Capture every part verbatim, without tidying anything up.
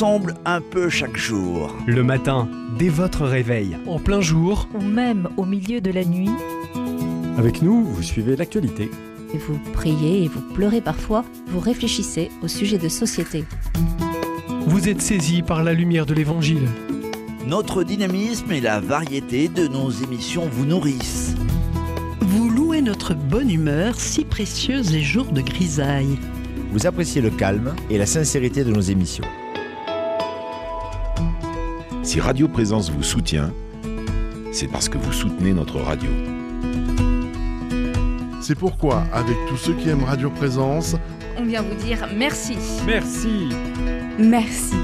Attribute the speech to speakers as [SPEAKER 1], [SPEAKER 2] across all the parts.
[SPEAKER 1] ensemble un peu chaque jour.
[SPEAKER 2] Le matin, dès votre réveil.
[SPEAKER 3] En plein jour.
[SPEAKER 4] Ou même au milieu de la nuit.
[SPEAKER 5] Avec nous, vous suivez l'actualité.
[SPEAKER 6] Et vous priez et vous pleurez parfois, vous réfléchissez au sujet de société.
[SPEAKER 3] Vous êtes saisi par la lumière de l'Évangile.
[SPEAKER 1] Notre dynamisme et la variété de nos émissions vous nourrissent.
[SPEAKER 7] Vous louez notre bonne humeur, si précieuse les jours de grisaille.
[SPEAKER 8] Vous appréciez le calme et la sincérité de nos émissions.
[SPEAKER 9] Si Radio Présence vous soutient, c'est parce que vous soutenez notre radio.
[SPEAKER 10] C'est pourquoi, avec tous ceux qui aiment Radio Présence,
[SPEAKER 11] on vient vous dire merci.
[SPEAKER 3] Merci.
[SPEAKER 12] Merci.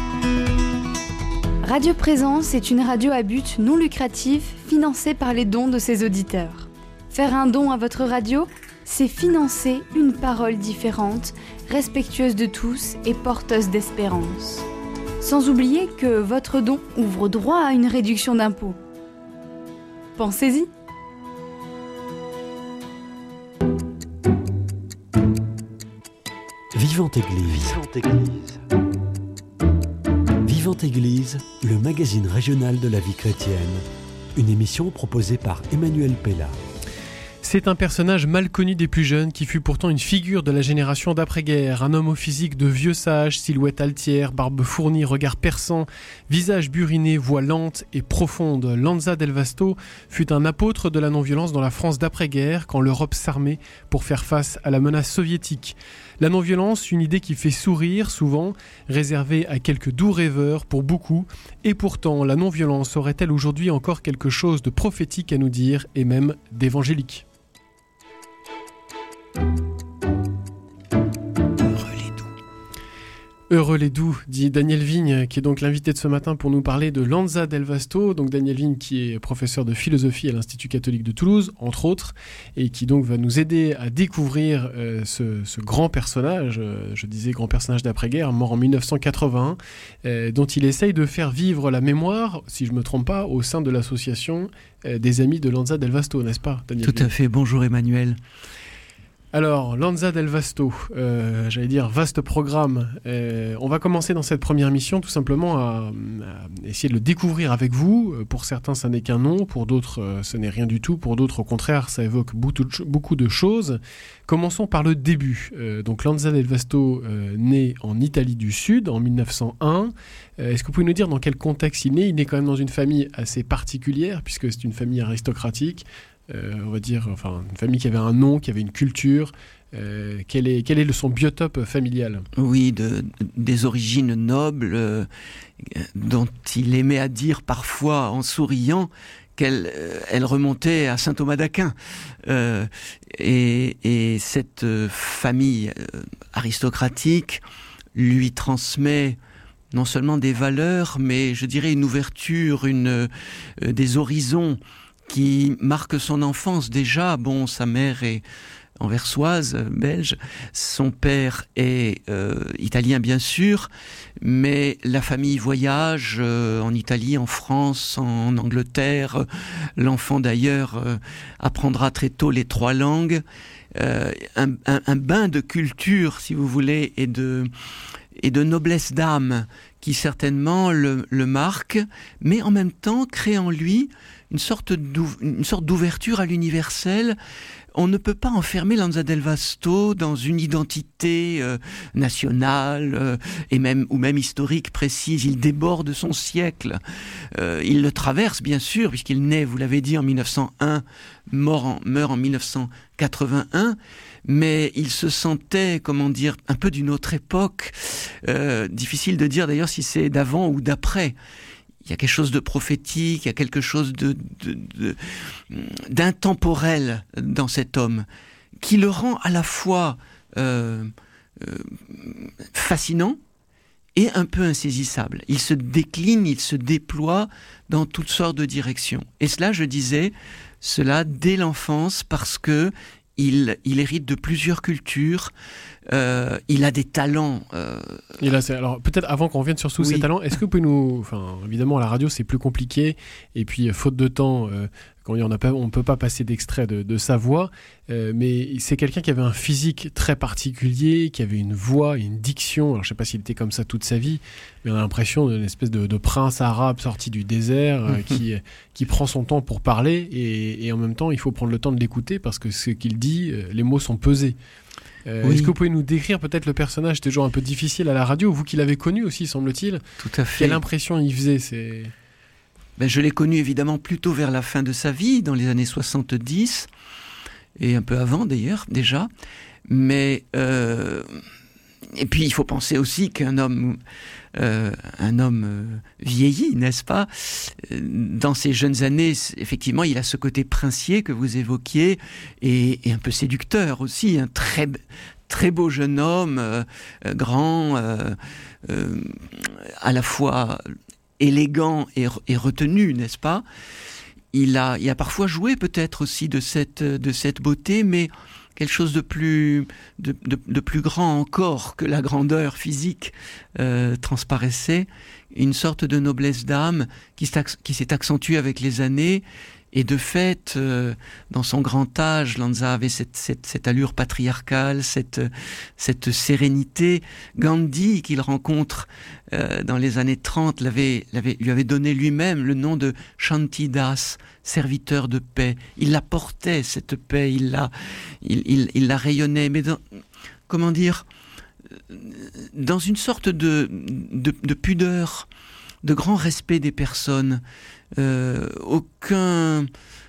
[SPEAKER 12] Radio Présence est une radio à but non lucratif financée par les dons de ses auditeurs. Faire un don à votre radio, c'est financer une parole différente, respectueuse de tous et porteuse d'espérance. Sans oublier que votre don ouvre droit à une réduction d'impôts. Pensez-y.
[SPEAKER 13] Vivante Église. Vivante Église. Vivante Église, le magazine régional de la vie chrétienne. Une émission proposée par Emmanuel Pella.
[SPEAKER 3] C'est un personnage mal connu des plus jeunes qui fut pourtant une figure de la génération d'après-guerre. Un homme au physique de vieux sage, silhouette altière, barbe fournie, regard perçant, visage buriné, voix lente et profonde. Lanza del Vasto fut un apôtre de la non-violence dans la France d'après-guerre quand l'Europe s'armait pour faire face à la menace soviétique. La non-violence, une idée qui fait sourire souvent, réservée à quelques doux rêveurs pour beaucoup. Et pourtant, la non-violence aurait-elle aujourd'hui encore quelque chose de prophétique à nous dire et même d'évangélique ? Heureux les doux, dit Daniel Vigne, qui est donc l'invité de ce matin pour nous parler de Lanza del Vasto. Donc Daniel Vigne qui est professeur de philosophie à l'Institut catholique de Toulouse, entre autres, et qui donc va nous aider à découvrir euh, ce, ce grand personnage, euh, je disais grand personnage d'après-guerre, mort en dix-neuf cent quatre-vingt, euh, dont il essaye de faire vivre la mémoire, si je ne me trompe pas, au sein de l'association euh, des Amis de Lanza del Vasto, n'est-ce pas, Daniel
[SPEAKER 14] Tout
[SPEAKER 3] Vigne ?
[SPEAKER 14] à fait, bonjour Emmanuel.
[SPEAKER 3] Alors, Lanza del Vasto, euh, j'allais dire vaste programme. Euh, on va commencer dans cette première émission tout simplement à, à essayer de le découvrir avec vous. Pour certains, ça n'est qu'un nom, pour d'autres, euh, ce n'est rien du tout. Pour d'autres, au contraire, ça évoque beaucoup de, beaucoup de choses. Commençons par le début. Euh, donc, Lanza del Vasto, euh, né en Italie du Sud en dix-neuf cent un. Euh, est-ce que vous pouvez nous dire dans quel contexte il naît ? Il naît quand même dans une famille assez particulière, puisque c'est une famille aristocratique. Euh, on va dire, enfin, une famille qui avait un nom, qui avait une culture. Euh, quel est, quel est le, son biotope familial ?
[SPEAKER 14] Oui, de, des origines nobles, euh, dont il aimait à dire parfois en souriant qu'elle euh, elle remontait à saint Thomas d'Aquin. Euh, et, et cette euh, famille euh, aristocratique lui transmet non seulement des valeurs, mais je dirais une ouverture, une, euh, des horizons qui marque son enfance déjà. Bon, sa mère est anversoise, belge, son père est euh, italien bien sûr, mais la famille voyage euh, en Italie, en France, en Angleterre. L'enfant d'ailleurs euh, apprendra très tôt les trois langues. Euh, un, un, un bain de culture, si vous voulez, et de, et de noblesse d'âme qui certainement le, le marque, mais en même temps crée en lui une sorte, une sorte d'ouverture à l'universel. On ne peut pas enfermer Lanza del Vasto dans une identité euh, nationale euh, et même, ou même historique précise. Il déborde son siècle. Euh, il le traverse, bien sûr, puisqu'il naît, vous l'avez dit, en dix-neuf cent un, mort en, meurt en dix-neuf cent quatre-vingt-un, mais il se sentait, comment dire, un peu d'une autre époque. Euh, difficile de dire d'ailleurs si c'est d'avant ou d'après. Il y a quelque chose de prophétique, il y a quelque chose de, de, de, d'intemporel dans cet homme, qui le rend à la fois euh, euh, fascinant et un peu insaisissable. Il se décline, il se déploie dans toutes sortes de directions. Et cela, je disais, cela dès l'enfance, parce que il, il hérite de plusieurs cultures, Euh, il a des talents. Euh...
[SPEAKER 3] Et là, c'est, alors peut-être avant qu'on revienne sur tous oui. ces talents, est-ce que vous pouvez nous, enfin évidemment à la radio c'est plus compliqué et puis faute de temps, euh, quand on ne peut pas passer d'extrait de, de sa voix, euh, mais c'est quelqu'un qui avait un physique très particulier, qui avait une voix, une diction. Alors je ne sais pas s'il était comme ça toute sa vie, mais on a l'impression d'une espèce de, de prince arabe sorti du désert euh, qui, qui prend son temps pour parler et, et en même temps il faut prendre le temps de l'écouter parce que ce qu'il dit, les mots sont pesés. Euh, oui. Est-ce que vous pouvez nous décrire peut-être le personnage? C'était toujours un peu difficile à la radio, vous qui l'avez connu aussi, semble-t-il.
[SPEAKER 14] Tout à fait.
[SPEAKER 3] Quelle impression il faisait c'est...
[SPEAKER 14] Ben, je l'ai connu évidemment plutôt vers la fin de sa vie, dans les années soixante-dix, et un peu avant d'ailleurs, déjà. Mais, euh... et puis il faut penser aussi qu'un homme, euh, un homme euh, vieilli, n'est-ce pas? Dans ses jeunes années, effectivement, il a ce côté princier que vous évoquiez, et, et un peu séducteur aussi, un très, très beau jeune homme, euh, grand, euh, euh, à la fois élégant et, et retenu, n'est-ce pas? Il a, il a parfois joué peut-être aussi de cette, de cette beauté, mais quelque chose de plus, de, de, de plus grand encore que la grandeur physique euh, transparaissait, une sorte de noblesse d'âme qui, qui s'est accentuée avec les années. Et de fait, euh, dans son grand âge, Lanza avait cette, cette, cette allure patriarcale, cette, cette sérénité. Gandhi, qu'il rencontre euh, dans les années trente, l'avait, l'avait, lui avait donné lui-même le nom de Shantidas, serviteur de paix. Il la portait, cette paix, il la, il, il, il la rayonnait. Mais dans, comment dire, dans une sorte de, de, de pudeur, de grand respect des personnes, euh, aucun,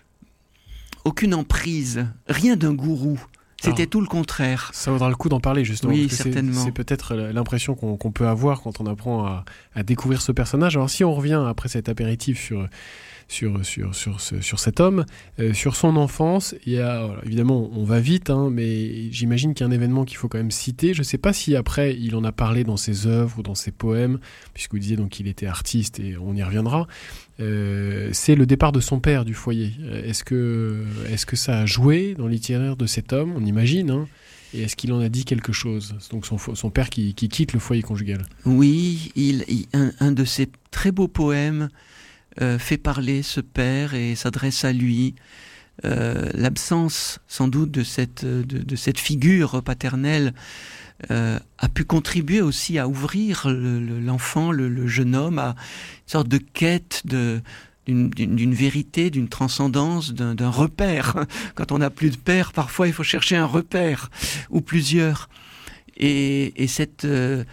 [SPEAKER 14] aucune emprise, rien d'un gourou. C'était Alors, tout le contraire.
[SPEAKER 3] Ça vaudra le coup d'en parler justement.
[SPEAKER 14] Oui,
[SPEAKER 3] parce que
[SPEAKER 14] certainement.
[SPEAKER 3] C'est, c'est peut-être l'impression qu'on, qu'on peut avoir quand on apprend à, à découvrir ce personnage. Alors si on revient après cet apéritif sur... Sur, sur, sur, sur, sur cet homme, euh, sur son enfance, il y a, voilà, évidemment on va vite, hein, mais j'imagine qu'il y a un événement qu'il faut quand même citer. Je ne sais pas si après il en a parlé dans ses œuvres ou dans ses poèmes, puisque vous disiez donc qu'il était artiste et on y reviendra. Euh, c'est le départ de son père du foyer. Est-ce que, est-ce que ça a joué dans l'itinéraire de cet homme? On imagine, hein. Et est-ce qu'il en a dit quelque chose? Donc son, son père qui, qui quitte le foyer conjugal.
[SPEAKER 14] Oui, il, il, un, un de ses très beaux poèmes Euh, fait parler ce père et s'adresse à lui. Euh, l'absence, sans doute, de cette, de, de cette figure paternelle euh, a pu contribuer aussi à ouvrir le, le, l'enfant, le, le jeune homme, à une sorte de quête de, d'une, d'une, d'une vérité, d'une transcendance, d'un, d'un repère. Quand on n'a plus de père, parfois il faut chercher un repère, ou plusieurs. Et, et cette, euh,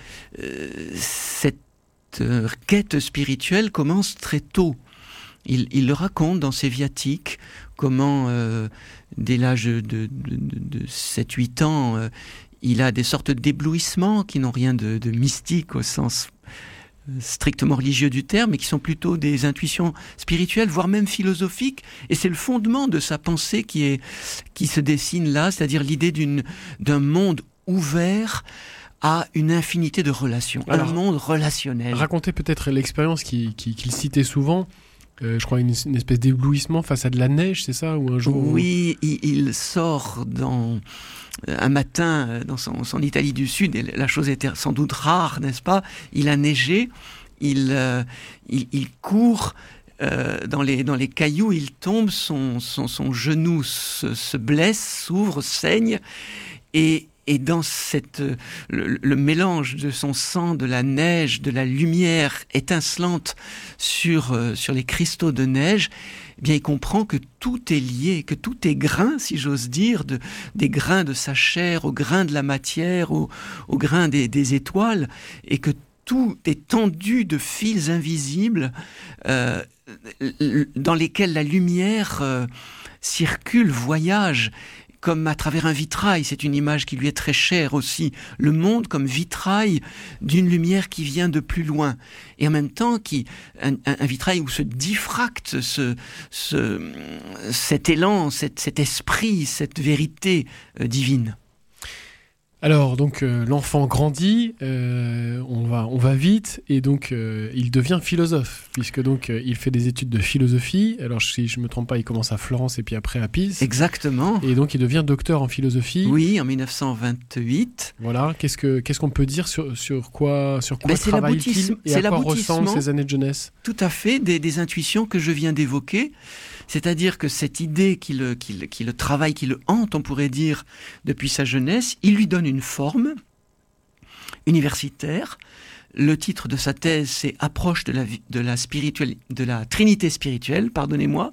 [SPEAKER 14] cette Cette quête spirituelle commence très tôt. Il, il le raconte dans ses viatiques, comment euh, dès l'âge de, de, de, de sept huit ans, euh, il a des sortes d'éblouissements qui n'ont rien de, de mystique au sens strictement religieux du terme, mais qui sont plutôt des intuitions spirituelles, voire même philosophiques. Et c'est le fondement de sa pensée qui, est, qui se dessine là, c'est-à-dire l'idée d'une, d'un monde ouvert à une infinité de relations, Alors, un monde relationnel.
[SPEAKER 3] Racontez peut-être l'expérience qu'il, qu'il, qu'il citait souvent, euh, je crois une, une espèce d'éblouissement face à de la neige, c'est ça, ou un jour
[SPEAKER 14] Oui, où... il, il sort dans, un matin dans son, son Italie du Sud, et la chose était sans doute rare, n'est-ce pas? Il a neigé, il, euh, il, il court euh, dans, les, dans les cailloux, il tombe, son, son, son genou se, se blesse, s'ouvre, saigne, et Et dans cette, le, le mélange de son sang, de la neige, de la lumière étincelante sur, euh, sur les cristaux de neige, eh bien, il comprend que tout est lié, que tout est grain, si j'ose dire, de, des grains de sa chair, aux grains de la matière, aux, aux grains des, des étoiles, et que tout est tendu de fils invisibles euh, dans lesquels la lumière euh, circule, voyage, comme à travers un vitrail. C'est une image qui lui est très chère aussi. Le monde comme vitrail d'une lumière qui vient de plus loin. Et en même temps, qui, un, un vitrail où se diffracte ce, ce, cet élan, cet, cet esprit, cette vérité euh, divine.
[SPEAKER 3] Alors, donc, euh, l'enfant grandit, euh, on, va, on va vite, et donc, euh, il devient philosophe, puisque donc, euh, il fait des études de philosophie. Alors, si je ne me trompe pas, il commence à Florence et puis après à Pise.
[SPEAKER 14] Exactement.
[SPEAKER 3] Et donc, il devient docteur en philosophie.
[SPEAKER 14] Oui, en mille neuf cent vingt-huit.
[SPEAKER 3] Voilà. Qu'est-ce, que, qu'est-ce qu'on peut dire sur, sur quoi, sur quoi
[SPEAKER 14] ben, c'est
[SPEAKER 3] travaille-t-il et
[SPEAKER 14] c'est
[SPEAKER 3] à quoi ressemblent ses années de jeunesse?
[SPEAKER 14] Tout à fait, des, des intuitions que je viens d'évoquer. C'est-à-dire que cette idée qui le, qui, le, qui le travaille, qui le hante, on pourrait dire, depuis sa jeunesse, il lui donne une forme universitaire. Le titre de sa thèse, c'est « Approche de la, de la, spirituelle, de la trinité spirituelle », pardonnez-moi.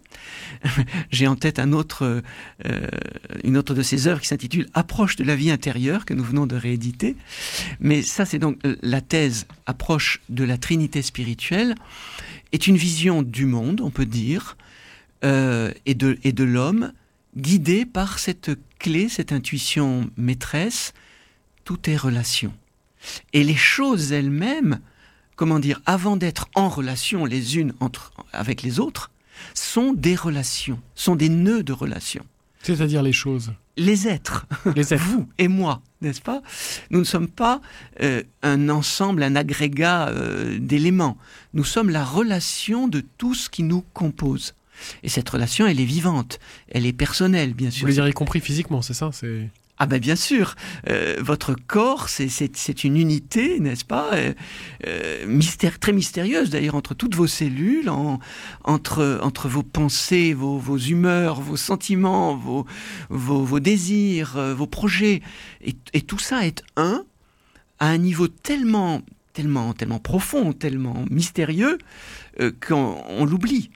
[SPEAKER 14] J'ai en tête un autre, euh, une autre de ses œuvres qui s'intitule « Approche de la vie intérieure », que nous venons de rééditer. Mais ça, c'est donc la thèse « Approche de la trinité spirituelle », est une vision du monde, on peut dire, Euh, et de, et de l'homme, guidé par cette clé, cette intuition maîtresse, tout est relation. Et les choses elles-mêmes, comment dire, avant d'être en relation les unes entre, avec les autres, sont des relations, sont des nœuds de relations.
[SPEAKER 3] C'est-à-dire les choses.
[SPEAKER 14] Les êtres,
[SPEAKER 3] les êtres.
[SPEAKER 14] Vous et moi, n'est-ce pas? Nous ne sommes pas euh, un ensemble, un agrégat euh, d'éléments. Nous sommes la relation de tout ce qui nous compose. Et cette relation, elle est vivante, elle est personnelle, bien sûr.
[SPEAKER 3] Vous voulez dire y compris physiquement, c'est ça? c'est...
[SPEAKER 14] Ah ben bien sûr, euh, votre corps, c'est, c'est, c'est une unité, n'est-ce pas, euh, euh, mystère, très mystérieuse d'ailleurs, entre toutes vos cellules, en, entre, entre vos pensées, vos, vos humeurs, vos sentiments, vos, vos, vos désirs, euh, vos projets. Et, et tout ça est un, à un niveau tellement, tellement, tellement profond, tellement mystérieux, euh, qu'on on l'oublie.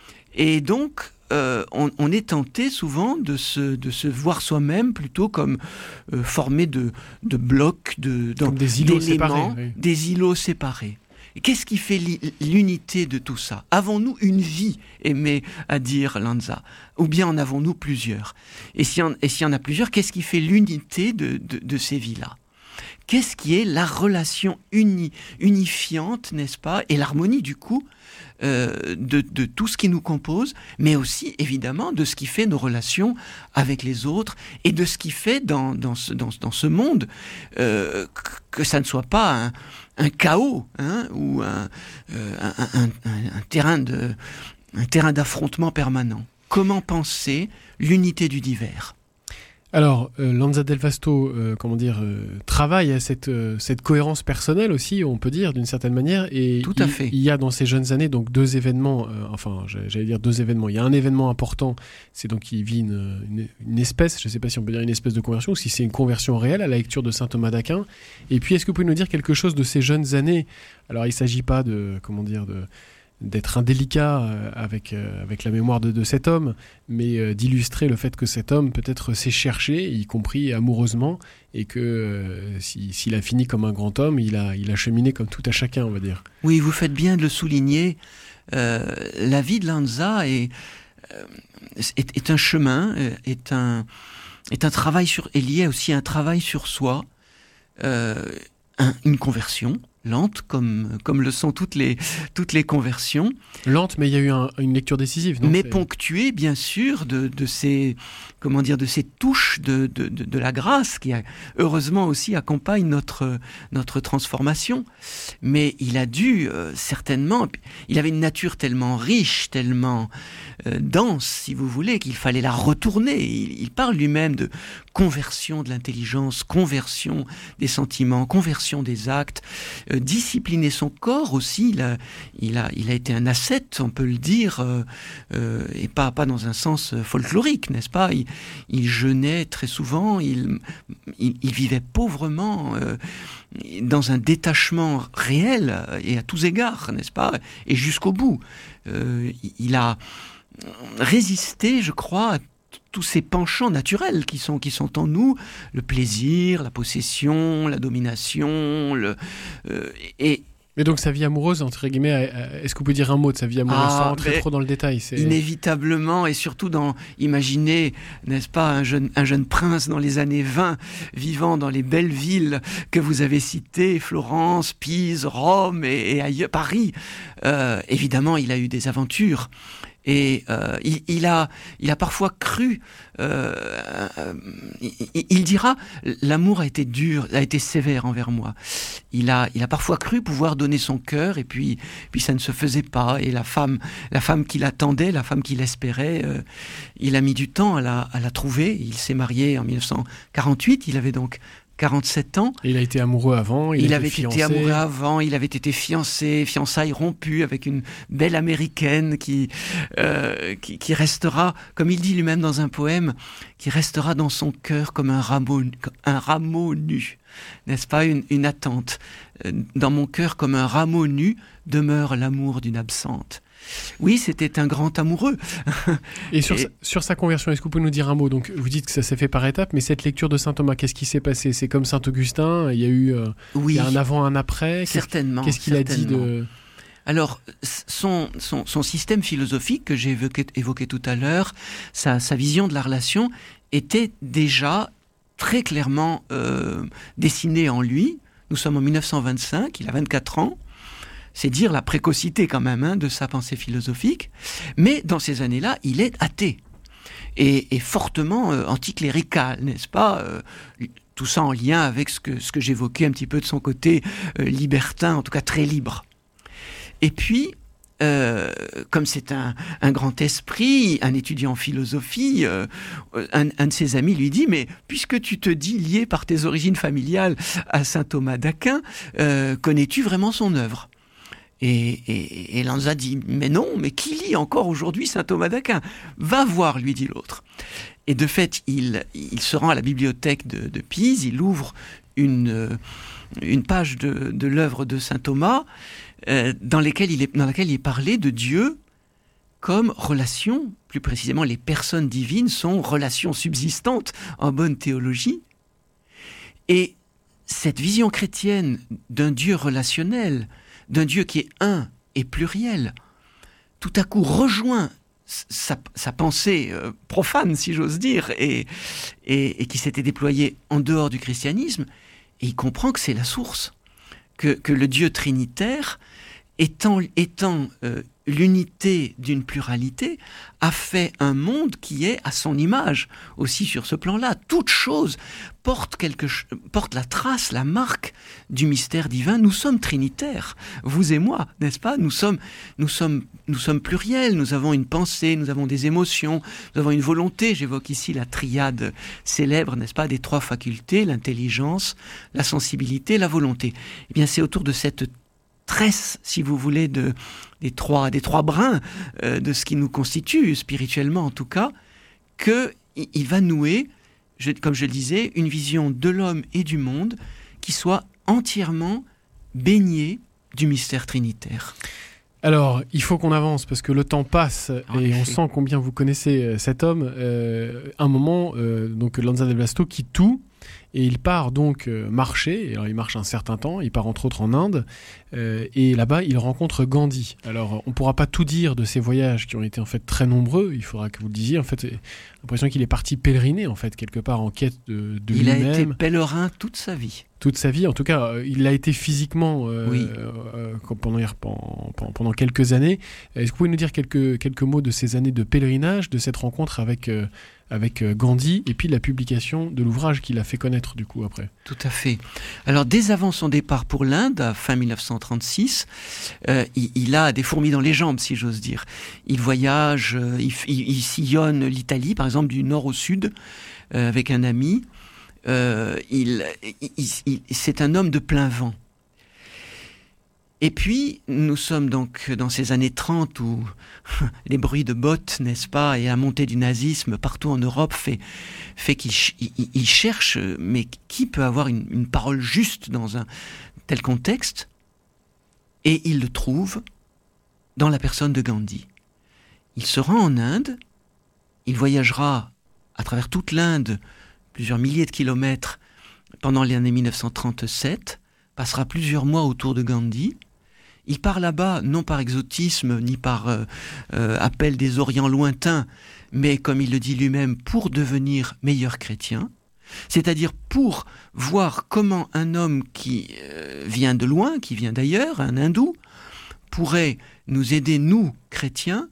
[SPEAKER 14] Et donc, euh, on, on est tenté souvent de se, de se voir soi-même plutôt comme euh, formé de, de blocs, de,
[SPEAKER 3] comme des îlots séparés. Oui.
[SPEAKER 14] Des îlots séparés. Et qu'est-ce qui fait li, l'unité de tout ça? Avons-nous une vie, aimé à dire Lanza? Ou bien en avons-nous plusieurs? Et s'il y en, et s'il y en a plusieurs, qu'est-ce qui fait l'unité de, de, de ces vies-là? Qu'est-ce qui est la relation uni, unifiante, n'est-ce pas, et l'harmonie du coup euh, de, de tout ce qui nous compose, mais aussi évidemment de ce qui fait nos relations avec les autres et de ce qui fait dans, dans, ce, dans, dans ce monde euh, que, que ça ne soit pas un, un chaos hein, ou un, euh, un, un, un, un, terrain de, un terrain d'affrontement permanent. Comment penser l'unité du divers ?
[SPEAKER 3] Alors, euh, Lanza del Vasto, euh, comment dire, euh, travaille à cette, euh, cette cohérence personnelle aussi, on peut dire, d'une certaine manière. Et
[SPEAKER 14] Tout à
[SPEAKER 3] il,
[SPEAKER 14] fait.
[SPEAKER 3] Il y a dans ces jeunes années donc deux événements, euh, enfin, j'allais dire deux événements. Il y a un événement important, c'est donc qu'il vit une, une, une espèce, je ne sais pas si on peut dire une espèce de conversion, ou si c'est une conversion réelle à la lecture de saint Thomas d'Aquin. Et puis, est-ce que vous pouvez nous dire quelque chose de ces jeunes années? Alors, il ne s'agit pas de, comment dire, de... d'être indélicat euh, avec, euh, avec la mémoire de, de cet homme, mais euh, d'illustrer le fait que cet homme peut-être s'est cherché, y compris amoureusement, et que euh, si, s'il a fini comme un grand homme, il a, il a cheminé comme tout à chacun, on va dire.
[SPEAKER 14] Oui, vous faites bien de le souligner. Euh, la vie de Lanza est, euh, est, est un chemin, est un, est un travail sur, est lié aussi à un travail sur soi, euh, un, une conversion, lente, comme, comme le sont toutes les, toutes les conversions.
[SPEAKER 3] Lente, mais il y a eu un, une lecture décisive, non?
[SPEAKER 14] Mais
[SPEAKER 3] C'est...
[SPEAKER 14] ponctuée, bien sûr, de, de, ces, comment dire, de ces touches de, de, de, de la grâce qui, a, heureusement, aussi accompagnent notre, notre transformation. Mais il a dû, euh, certainement, il avait une nature tellement riche, tellement euh, dense, si vous voulez, qu'il fallait la retourner. Il, il parle lui-même de conversion de l'intelligence, conversion des sentiments, conversion des actes, euh, discipliner son corps aussi. Il a, il a, il a été un ascète, on peut le dire, euh, euh, et pas, pas dans un sens folklorique, n'est-ce pas? Il, il jeûnait très souvent, il, il, il vivait pauvrement, euh, dans un détachement réel et à tous égards, n'est-ce pas? Et jusqu'au bout. Euh, il a résisté, je crois, à tous ces penchants naturels qui sont, qui sont en nous, le plaisir, la possession, la domination, le, euh, et
[SPEAKER 3] Mais donc sa vie amoureuse, entre guillemets, est-ce que vous pouvez dire un mot de sa vie amoureuse
[SPEAKER 14] ah,
[SPEAKER 3] sans rentrer trop dans le détail? C'est...
[SPEAKER 14] Inévitablement, et surtout dans, imaginez, n'est-ce pas, un jeune, un jeune prince dans les années vingt, vivant dans les belles villes que vous avez citées, Florence, Pise, Rome et, et ailleurs, Paris. Euh, évidemment, il a eu des aventures. Et euh, il, il, a, il a parfois cru, euh, euh, il, il dira, l'amour a été dur, a été sévère envers moi. Il a, il a parfois cru pouvoir donner son cœur, et puis, puis ça ne se faisait pas. Et la femme, la femme qu'il attendait, la femme qu'il espérait, euh, il a mis du temps à la, à la trouver. Il s'est marié en dix-neuf cent quarante-huit, il avait donc quarante-sept ans.
[SPEAKER 3] Et il a été amoureux avant. Il,
[SPEAKER 14] il
[SPEAKER 3] a
[SPEAKER 14] avait
[SPEAKER 3] été,
[SPEAKER 14] été amoureux avant. Il avait été fiancé, fiançailles rompues avec une belle américaine qui, euh, qui, qui restera, comme il dit lui-même dans un poème, qui restera dans son cœur comme un rameau, un rameau nu. N'est-ce pas, une, une attente. Dans mon cœur, comme un rameau nu, demeure l'amour d'une absente. Oui, c'était un grand amoureux.
[SPEAKER 3] Et sur, Et sa, sur sa conversion, est-ce que vous pouvez nous dire un mot? Donc, vous dites que ça s'est fait par étapes, mais cette lecture de saint Thomas, qu'est-ce qui s'est passé? C'est comme saint Augustin, il y a eu euh, oui, il y a un avant, un après.
[SPEAKER 14] Certainement.
[SPEAKER 3] Qu'est-ce qu'il
[SPEAKER 14] certainement.
[SPEAKER 3] a dit de...
[SPEAKER 14] Alors, son, son, son système philosophique que j'ai évoqué, évoqué tout à l'heure, sa, sa vision de la relation, était déjà très clairement euh, dessinée en lui. Nous sommes en mille neuf cent vingt-cinq, il a vingt-quatre ans. C'est dire la précocité quand même hein, de sa pensée philosophique. Mais dans ces années-là, il est athée. Et, et fortement euh, anticlérical, n'est-ce pas euh, tout ça en lien avec ce que, ce que j'évoquais un petit peu de son côté euh, libertin, en tout cas très libre. Et puis, euh, comme c'est un, un grand esprit, un étudiant en philosophie, euh, un, un de ses amis lui dit « Mais puisque tu te dis lié par tes origines familiales à saint Thomas d'Aquin, euh, connais-tu vraiment son œuvre ?» Et, et, et Lanza dit « Mais non, mais qui lit encore aujourd'hui saint Thomas d'Aquin ? Va voir, lui dit l'autre. » Et de fait, il, il se rend à la bibliothèque de, de Pise, il ouvre une, une page de, de l'œuvre de saint Thomas euh, dans, lesquelles il est, dans laquelle il est parlé de Dieu comme relation, plus précisément les personnes divines sont relations subsistantes en bonne théologie. Et cette vision chrétienne d'un Dieu relationnel, d'un Dieu qui est un et pluriel, tout à coup rejoint sa, sa pensée euh, profane, si j'ose dire, et, et, et qui s'était déployée en dehors du christianisme, et il comprend que c'est la source, que, que le Dieu trinitaire, étant, étant euh, l'unité d'une pluralité, a fait un monde qui est à son image, aussi sur ce plan-là. Toute chose porte, quelque, porte la trace, la marque du mystère divin. Nous sommes trinitaires, vous et moi, n'est-ce pas ? Nous sommes, nous sommes, nous sommes pluriels, nous avons une pensée, nous avons des émotions, nous avons une volonté. J'évoque ici la triade célèbre, n'est-ce pas, des trois facultés, l'intelligence, la sensibilité, la volonté. Eh bien, c'est autour de cette tresse, si vous voulez, de, des, trois, des trois brins euh, de ce qui nous constitue, spirituellement en tout cas, qu'il il va nouer, je, comme je le disais, une vision de l'homme et du monde qui soit entièrement baignée du mystère trinitaire.
[SPEAKER 3] Alors, il faut qu'on avance parce que le temps passe
[SPEAKER 14] en
[SPEAKER 3] et
[SPEAKER 14] effet.
[SPEAKER 3] On sent combien vous connaissez euh, cet homme. Euh, un moment, euh, donc Lanza del Vasto quitte tout. Et il part donc euh, marcher, alors il marche un certain temps, il part entre autres en Inde, euh, et là-bas il rencontre Gandhi. Alors on ne pourra pas tout dire de ces voyages qui ont été en fait très nombreux, il faudra que vous le disiez, en fait j'ai l'impression qu'il est parti pélériner en fait quelque part en quête de, de
[SPEAKER 14] il
[SPEAKER 3] lui-même.
[SPEAKER 14] Il a été pèlerin toute sa vie.
[SPEAKER 3] Toute sa vie, en tout cas, euh, il l'a été physiquement euh,
[SPEAKER 14] oui.
[SPEAKER 3] euh, pendant, pendant, pendant quelques années. Est-ce que vous pouvez nous dire quelques, quelques mots de ces années de pèlerinage, de cette rencontre avec... Euh, avec Gandhi, et puis la publication de l'ouvrage qu'il a fait connaître du coup après.
[SPEAKER 14] Tout à fait. Alors dès avant son départ pour l'Inde, à fin mille neuf cent trente-six, euh, il, il a des fourmis dans les jambes, si j'ose dire. Il voyage, euh, il, il, il sillonne l'Italie, par exemple, du nord au sud, euh, avec un ami. Euh, il, il, il, c'est un homme de plein vent. Et puis, nous sommes donc dans ces années trente où les bruits de bottes, n'est-ce pas, et la montée du nazisme partout en Europe fait, fait qu'il il, il cherche, mais qui peut avoir une, une parole juste dans un tel contexte ? Et il le trouve dans la personne de Gandhi. Il se rend en Inde, il voyagera à travers toute l'Inde, plusieurs milliers de kilomètres, pendant l'année mille neuf cent trente-sept, passera plusieurs mois autour de Gandhi. Il part là-bas, non par exotisme, ni par euh, euh, appel des Orients lointains, mais, comme il le dit lui-même, pour devenir meilleur chrétien, c'est-à-dire pour voir comment un homme qui euh, vient de loin, qui vient d'ailleurs, un hindou, pourrait nous aider, nous, chrétiens,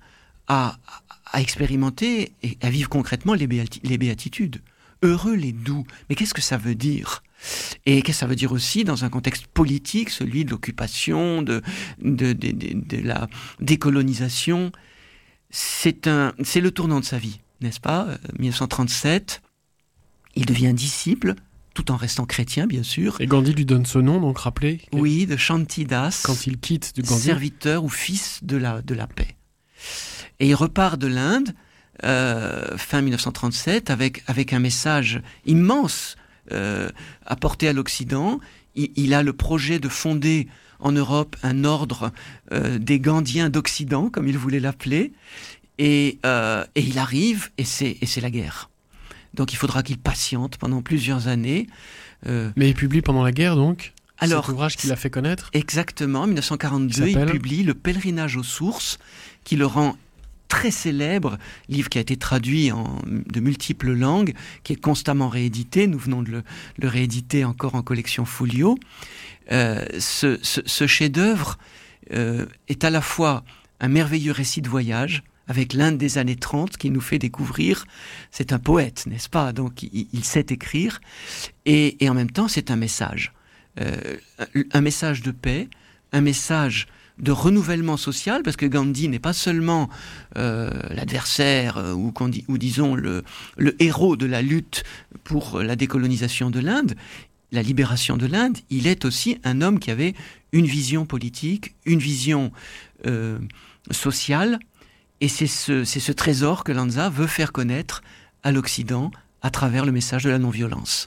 [SPEAKER 14] à, à expérimenter et à vivre concrètement les, béati- les béatitudes. Heureux les doux. Mais qu'est-ce que ça veut dire ? Et qu'est-ce que ça veut dire aussi dans un contexte politique, celui de l'occupation, de, de, de, de, de la décolonisation ? C'est, un, c'est le tournant de sa vie, n'est-ce pas ? dix-neuf cent trente-sept, il devient disciple, tout en restant chrétien, bien sûr.
[SPEAKER 3] Et Gandhi lui donne ce nom, donc rappelez.
[SPEAKER 14] Oui, de Shantidas.
[SPEAKER 3] Quand il quitte de Gandhi.
[SPEAKER 14] Serviteur ou fils de la, de la paix. Et il repart de l'Inde, euh, fin dix-neuf cent trente-sept, avec, avec un message immense euh, apporté à l'Occident. Il, il a le projet de fonder en Europe un ordre euh, des Gandhiens d'Occident, comme il voulait l'appeler. Et, euh, et il arrive, et c'est, et c'est la guerre. Donc il faudra qu'il patiente pendant plusieurs années.
[SPEAKER 3] Euh, Mais il publie pendant la guerre, donc
[SPEAKER 14] alors,
[SPEAKER 3] cet ouvrage qu'il a fait connaître.
[SPEAKER 14] Exactement, en dix-neuf cent quarante-deux, il, il publie Le Pèlerinage aux sources, qui le rend très célèbre, livre qui a été traduit en de multiples langues, qui est constamment réédité. Nous venons de le, le rééditer encore en collection Folio. Euh, ce, ce, ce chef-d'œuvre euh, est à la fois un merveilleux récit de voyage, avec l'Inde des années trente, qui nous fait découvrir, c'est un poète, n'est-ce pas ? Donc il, il sait écrire, et, et en même temps c'est un message. Euh, un, un message de paix, un message de renouvellement social, parce que Gandhi n'est pas seulement euh, l'adversaire, euh, ou, ou disons le, le héros de la lutte pour la décolonisation de l'Inde, la libération de l'Inde, il est aussi un homme qui avait une vision politique, une vision euh, sociale. Et c'est ce, c'est ce trésor que Lanza veut faire connaître à l'Occident à travers le message de la non-violence.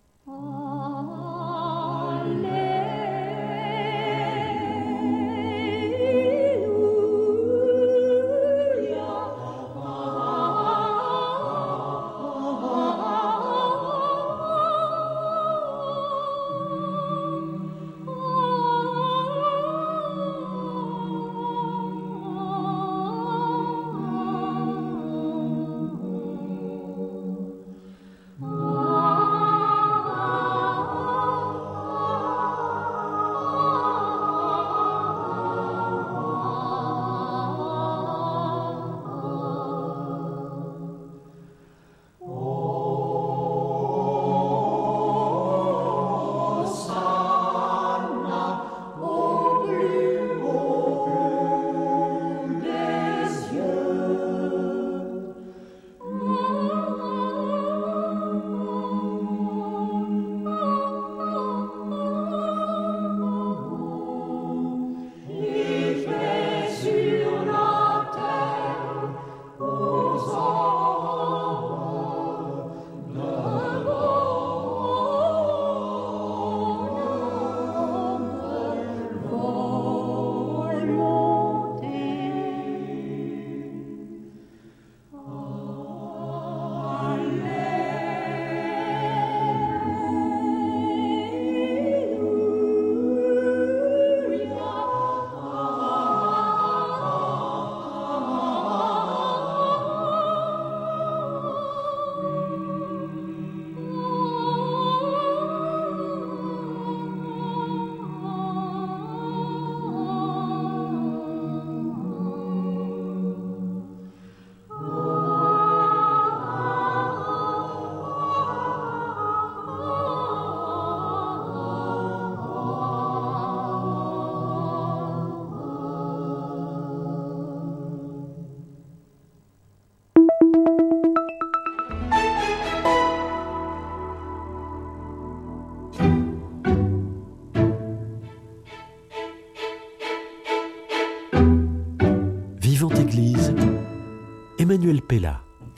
[SPEAKER 13] Emmanuel Pella.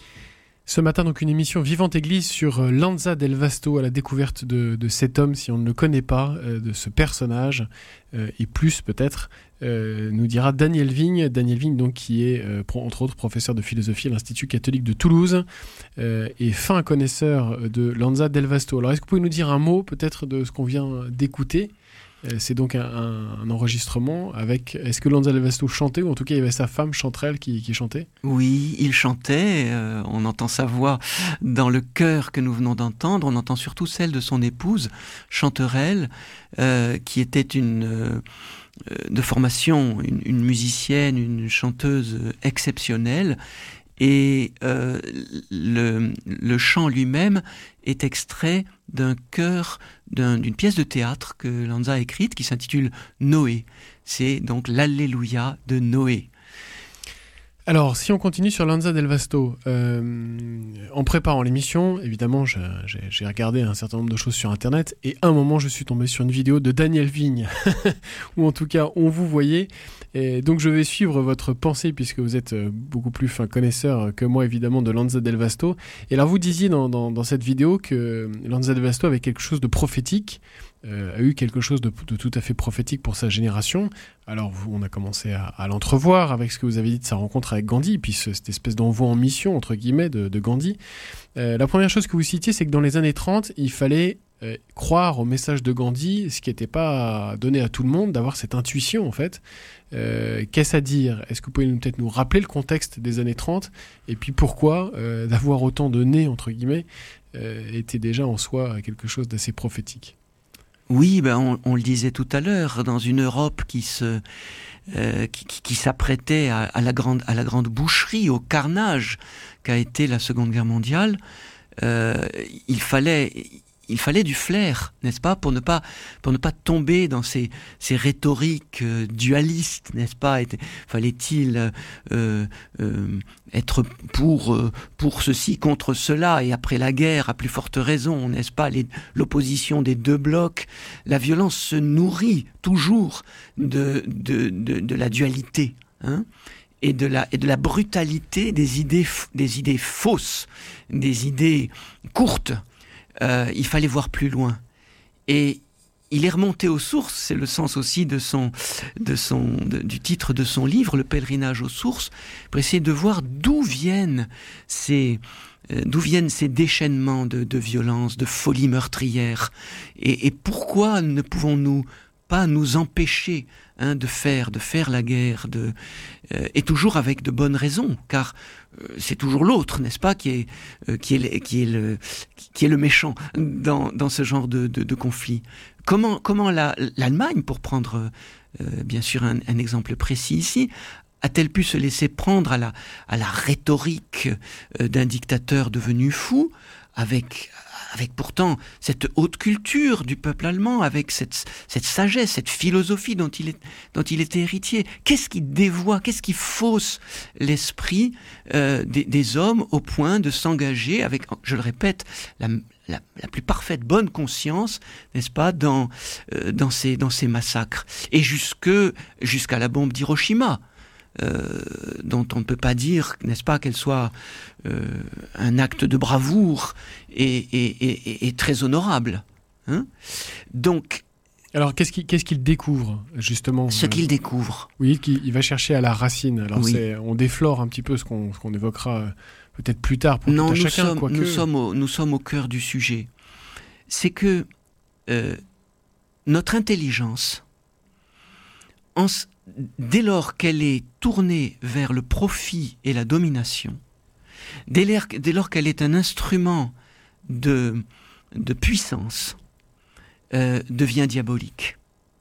[SPEAKER 3] Ce matin, donc, une émission Vivante Église sur Lanza del Vasto, à la découverte de, de cet homme, si on ne le connaît pas, euh, de ce personnage, euh, et plus peut-être, euh, nous dira Daniel Vigne. Daniel Vigne, donc, qui est, euh, entre autres, professeur de philosophie à l'Institut catholique de Toulouse, euh, et fin connaisseur de Lanza del Vasto. Alors, est-ce que vous pouvez nous dire un mot, peut-être, de ce qu'on vient d'écouter ? C'est donc un, un, un enregistrement avec... Est-ce que Lanza del Vasto chantait, ou en tout cas il y avait sa femme Chanterelle qui, qui chantait ?
[SPEAKER 14] Oui, il chantait, euh, on entend sa voix dans le chœur que nous venons d'entendre, on entend surtout celle de son épouse, Chanterelle, euh, qui était une, euh, de formation, une, une musicienne, une chanteuse exceptionnelle, et euh, le, le chant lui-même est extrait d'un chœur, d'un, d'une pièce de théâtre que Lanza a écrite qui s'intitule Noé. C'est donc l'Alléluia de Noé.
[SPEAKER 3] Alors, si on continue sur Lanza del Vasto, euh, en préparant l'émission, évidemment, j'ai, j'ai, j'ai regardé un certain nombre de choses sur Internet, et à un moment, je suis tombé sur une vidéo de Daniel Vigne, où en tout cas, on vous voyait, et donc je vais suivre votre pensée, puisque vous êtes beaucoup plus fin connaisseur que moi, évidemment, de Lanza del Vasto. Et là, vous disiez dans, dans, dans cette vidéo que Lanza del Vasto avait quelque chose de prophétique, Euh, a eu quelque chose de, de tout à fait prophétique pour sa génération. Alors vous, on a commencé à, à l'entrevoir avec ce que vous avez dit de sa rencontre avec Gandhi, puis ce, cette espèce d'envoi en mission, entre guillemets, de, de Gandhi. Euh, la première chose que vous citiez, c'est que dans les années trente, il fallait euh, croire au message de Gandhi, ce qui n'était pas donné à tout le monde, d'avoir cette intuition, en fait. Euh, qu'est-ce à dire ? Est-ce que vous pouvez nous, peut-être nous rappeler le contexte des années trente, et puis pourquoi euh, d'avoir autant de nez, entre guillemets, euh, était déjà en soi quelque chose d'assez prophétique ?
[SPEAKER 14] Oui, ben on, on le disait tout à l'heure, dans une Europe qui se, euh, qui, qui, qui s'apprêtait à, à la grande, à la grande boucherie, au carnage qu'a été la Seconde Guerre mondiale, euh, il fallait, il fallait du flair, n'est-ce pas, pour ne pas, pour ne pas tomber dans ces, ces rhétoriques euh, dualistes, n'est-ce pas ? Et, fallait-il euh, euh, être pour euh, pour ceci contre cela, et après la guerre, à plus forte raison, n'est-ce pas, les, l'opposition des deux blocs, la violence se nourrit toujours de de de, de la dualité, hein, et de la et de la brutalité des idées des idées fausses, des idées courtes. Euh, il fallait voir plus loin, et il est remonté aux sources. C'est le sens aussi de son, de son, de, du titre de son livre, Le pèlerinage aux sources, pour essayer de voir d'où viennent ces, euh, d'où viennent ces déchaînements de, de violence, de folie meurtrière, et, et pourquoi ne pouvons-nous pas nous empêcher, hein, de faire, de faire la guerre, de, euh, et toujours avec de bonnes raisons, car euh, c'est toujours l'autre, n'est-ce pas, qui est, euh, qui est, le, qui est le, qui est le méchant dans, dans ce genre de, de, de conflit. Comment, comment la, l'Allemagne, pour prendre euh, bien sûr un, un exemple précis ici, a-t-elle pu se laisser prendre à la, à la rhétorique euh, d'un dictateur devenu fou, avec avec pourtant cette haute culture du peuple allemand, avec cette, cette sagesse, cette philosophie dont il, est, dont il était héritier. Qu'est-ce qui dévoie, qu'est-ce qui fausse l'esprit euh, des, des hommes au point de s'engager avec, je le répète, la, la, la plus parfaite bonne conscience, n'est-ce pas, dans, euh, dans, ces, dans ces massacres, et jusque, jusqu'à la bombe d'Hiroshima. Euh, dont on ne peut pas dire, n'est-ce pas, qu'elle soit euh, un acte de bravoure et, et, et, et très honorable. Hein ? Donc,
[SPEAKER 3] alors, qu'est-ce qu'il, qu'est-ce qu'il découvre, justement ?
[SPEAKER 14] Ce qu'il découvre.
[SPEAKER 3] Oui, qu'il va chercher à la racine. Alors,
[SPEAKER 14] oui.
[SPEAKER 3] c'est, on déflore un petit peu ce qu'on, ce qu'on évoquera peut-être plus tard pour
[SPEAKER 14] non,
[SPEAKER 3] tout à
[SPEAKER 14] nous
[SPEAKER 3] chacun.
[SPEAKER 14] Sommes,
[SPEAKER 3] quoique...
[SPEAKER 14] nous, sommes au, nous sommes au cœur du sujet. C'est que euh, notre intelligence, en, dès lors qu'elle est tournée vers le profit et la domination, dès lors, dès lors qu'elle est un instrument de, de puissance, euh, devient diabolique.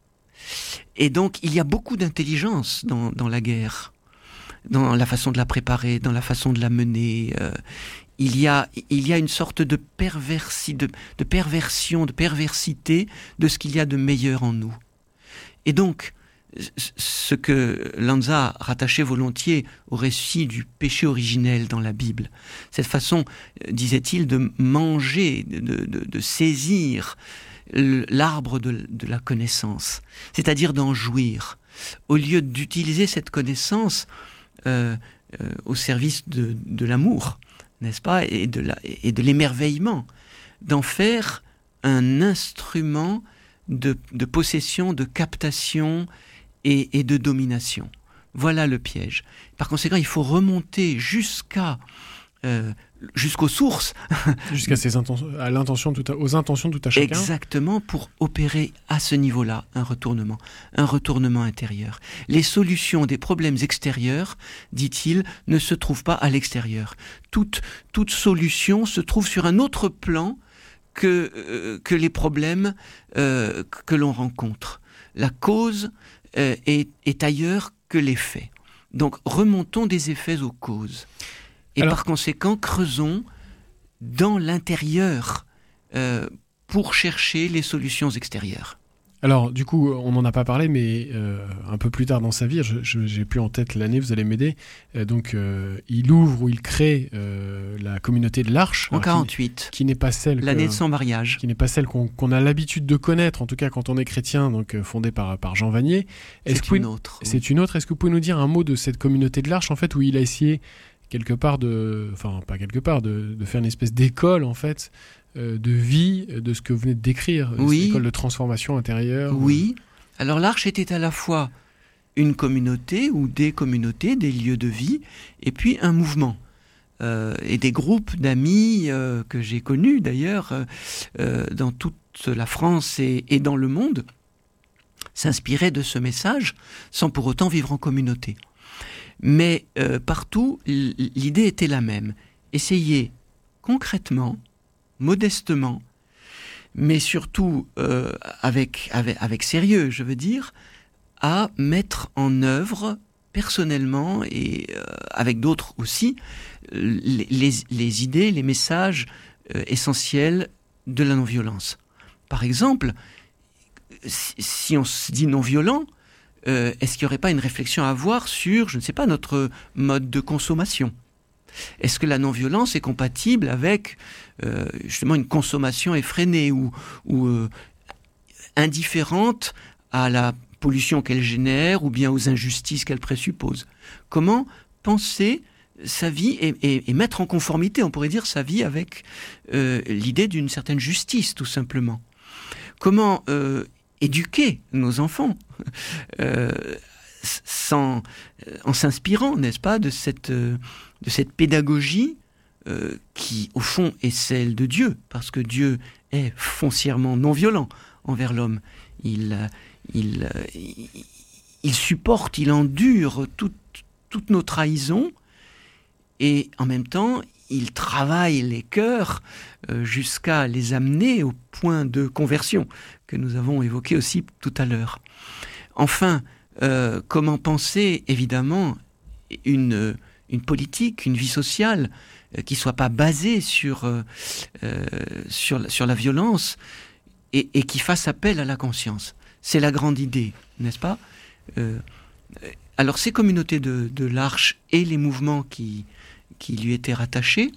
[SPEAKER 14] Et donc, il y a beaucoup d'intelligence dans, dans la guerre, dans la façon de la préparer, dans la façon de la mener. Euh, il y a, il y a une sorte de, perversi, de, de perversion, de perversité de ce qu'il y a de meilleur en nous. Et donc, ce que Lanza rattachait volontiers au récit du péché originel dans la Bible, cette façon, disait-il, de manger, de, de, de saisir l'arbre de, de la connaissance, c'est-à-dire d'en jouir, au lieu d'utiliser cette connaissance euh, euh, au service de, de l'amour, n'est-ce pas, et de, la, et de l'émerveillement, d'en faire un instrument de, de possession, de captation et, et de domination. Voilà le piège. Par conséquent, il faut remonter jusqu'à euh, jusqu'aux sources,
[SPEAKER 3] jusqu'à ses intentions, à l'intention tout à, aux intentions tout à chacun.
[SPEAKER 14] Exactement, pour opérer à ce niveau-là un retournement, un retournement intérieur. Les solutions des problèmes extérieurs, dit-il, ne se trouvent pas à l'extérieur. Toute toute solution se trouve sur un autre plan que euh, que les problèmes euh, que l'on rencontre. La cause euh, est, est ailleurs que l'effet. Donc remontons des effets aux causes. Et Alors, par conséquent, creusons dans l'intérieur euh, pour chercher les solutions extérieures.
[SPEAKER 3] Alors, du coup, on n'en a pas parlé, mais euh, un peu plus tard dans sa vie, je n'ai plus en tête l'année, vous allez m'aider. Euh, donc, euh, il ouvre ou il crée euh, la communauté de l'Arche.
[SPEAKER 14] En quarante-huit.
[SPEAKER 3] Qui, qui n'est pas celle...
[SPEAKER 14] L'année
[SPEAKER 3] que,
[SPEAKER 14] de son mariage.
[SPEAKER 3] Qui n'est pas celle qu'on qu'on a l'habitude de connaître, en tout cas quand on est chrétien, donc euh, fondée par, par Jean Vanier.
[SPEAKER 14] C'est une pouvez, autre.
[SPEAKER 3] C'est oui. une autre. Est-ce que vous pouvez nous dire un mot de cette communauté de l'Arche, en fait, où il a essayé quelque part de... Enfin, pas quelque part, de, de faire une espèce d'école, en fait, de vie, de ce que vous venez de décrire,
[SPEAKER 14] oui.
[SPEAKER 3] cette école de transformation intérieure.
[SPEAKER 14] Oui. Alors l'Arche était à la fois une communauté ou des communautés, des lieux de vie, et puis un mouvement. Euh, et des groupes d'amis euh, que j'ai connus d'ailleurs euh, dans toute la France et, et dans le monde s'inspiraient de ce message sans pour autant vivre en communauté. Mais euh, partout, l'idée était la même. Essayer concrètement, modestement, mais surtout euh, avec, avec, avec sérieux, je veux dire, à mettre en œuvre personnellement et euh, avec d'autres aussi les, les, les idées, les messages euh, essentiels de la non-violence. Par exemple, si, si on se dit non-violent, euh, est-ce qu'il n'y aurait pas une réflexion à avoir sur, je ne sais pas, notre mode de consommation ? Est-ce que la non-violence est compatible avec euh, justement une consommation effrénée ou, ou euh, indifférente à la pollution qu'elle génère ou bien aux injustices qu'elle présuppose ? Comment penser sa vie et, et, et mettre en conformité, on pourrait dire, sa vie avec euh, l'idée d'une certaine justice, tout simplement ? Comment euh, éduquer nos enfants euh, sans, en s'inspirant, n'est-ce pas, de cette... Euh, de cette pédagogie euh, qui, au fond, est celle de Dieu, parce que Dieu est foncièrement non-violent envers l'homme. Il, il, il, il supporte, il endure tout, toutes nos trahisons, et en même temps, il travaille les cœurs euh, jusqu'à les amener au point de conversion, que nous avons évoqué aussi tout à l'heure. Enfin, euh, comment penser, évidemment, une... une politique, une vie sociale euh, qui ne soit pas basée sur, euh, euh, sur, sur la violence et, et qui fasse appel à la conscience. C'est la grande idée, n'est-ce pas ? euh, Alors ces communautés de, de l'Arche et les mouvements qui, qui lui étaient rattachés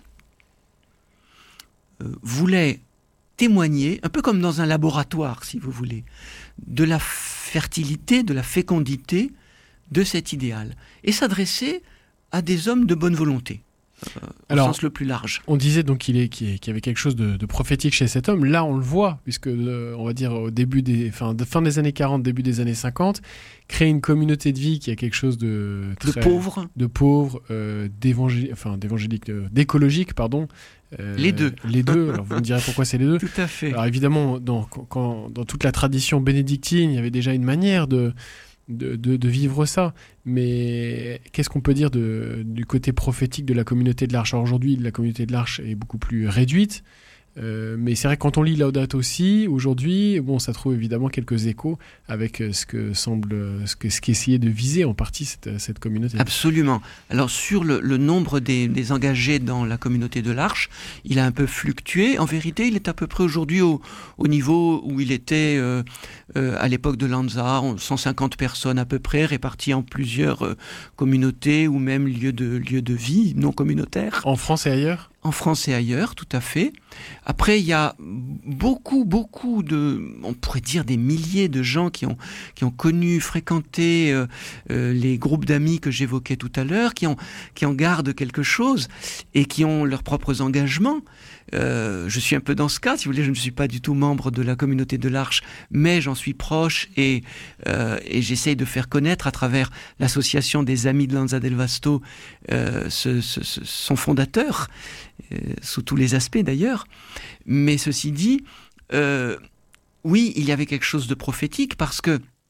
[SPEAKER 14] euh, voulaient témoigner, un peu comme dans un laboratoire, si vous voulez, de la fertilité, de la fécondité de cet idéal, et s'adresser à des hommes de bonne volonté, euh,
[SPEAKER 3] Alors,
[SPEAKER 14] au sens le plus large.
[SPEAKER 3] On disait donc qu'il, est, qu'il y avait quelque chose de, de prophétique chez cet homme. Là, on le voit, puisque, le, on va dire, au début des, fin, de, fin des années quarante, début des années cinquante, créer une communauté de vie qui a quelque chose de... Très,
[SPEAKER 14] de pauvre.
[SPEAKER 3] De pauvre, euh, d'évangélique, enfin, d'évangélique, euh, d'écologique, pardon.
[SPEAKER 14] Euh, les deux.
[SPEAKER 3] Les deux, alors vous me direz pourquoi c'est les deux.
[SPEAKER 14] Tout à fait.
[SPEAKER 3] Alors évidemment, dans, quand, dans toute la tradition bénédictine, il y avait déjà une manière de... De, de, de vivre ça, mais qu'est-ce qu'on peut dire de, du côté prophétique de la communauté de l'Arche ? Alors aujourd'hui, la communauté de l'Arche est beaucoup plus réduite, euh, mais c'est vrai que quand on lit Laudato Si, aujourd'hui, bon, ça trouve évidemment quelques échos avec ce que semble, ce que ce qu'essayait de viser en partie cette, cette communauté.
[SPEAKER 14] Absolument. Alors sur le, le nombre des, des engagés dans la communauté de l'Arche, il a un peu fluctué. En vérité, il est à peu près aujourd'hui au, au niveau où il était euh, euh, à l'époque de Lanza, cent cinquante personnes à peu près, réparties en plusieurs euh, communautés ou même lieux de, lieux de vie non communautaires.
[SPEAKER 3] En France et ailleurs ?
[SPEAKER 14] En France et ailleurs, tout à fait. Après, il y a beaucoup, beaucoup de, on pourrait dire des milliers de gens qui ont, qui ont connu, fréquenté euh, euh, les groupes d'amis que j'évoquais tout à l'heure, qui, ont, qui en gardent quelque chose et qui ont leurs propres engagements. Euh, je suis un peu dans ce cas, si vous voulez, je ne suis pas du tout membre de la communauté de l'Arche, mais j'en suis proche et, euh, et j'essaye de faire connaître à travers l'association des Amis de Lanza del Vasto euh, ce, ce, ce, son fondateur, euh, sous tous les aspects d'ailleurs. Mais ceci dit, euh, oui, il y avait quelque chose de prophétique parce que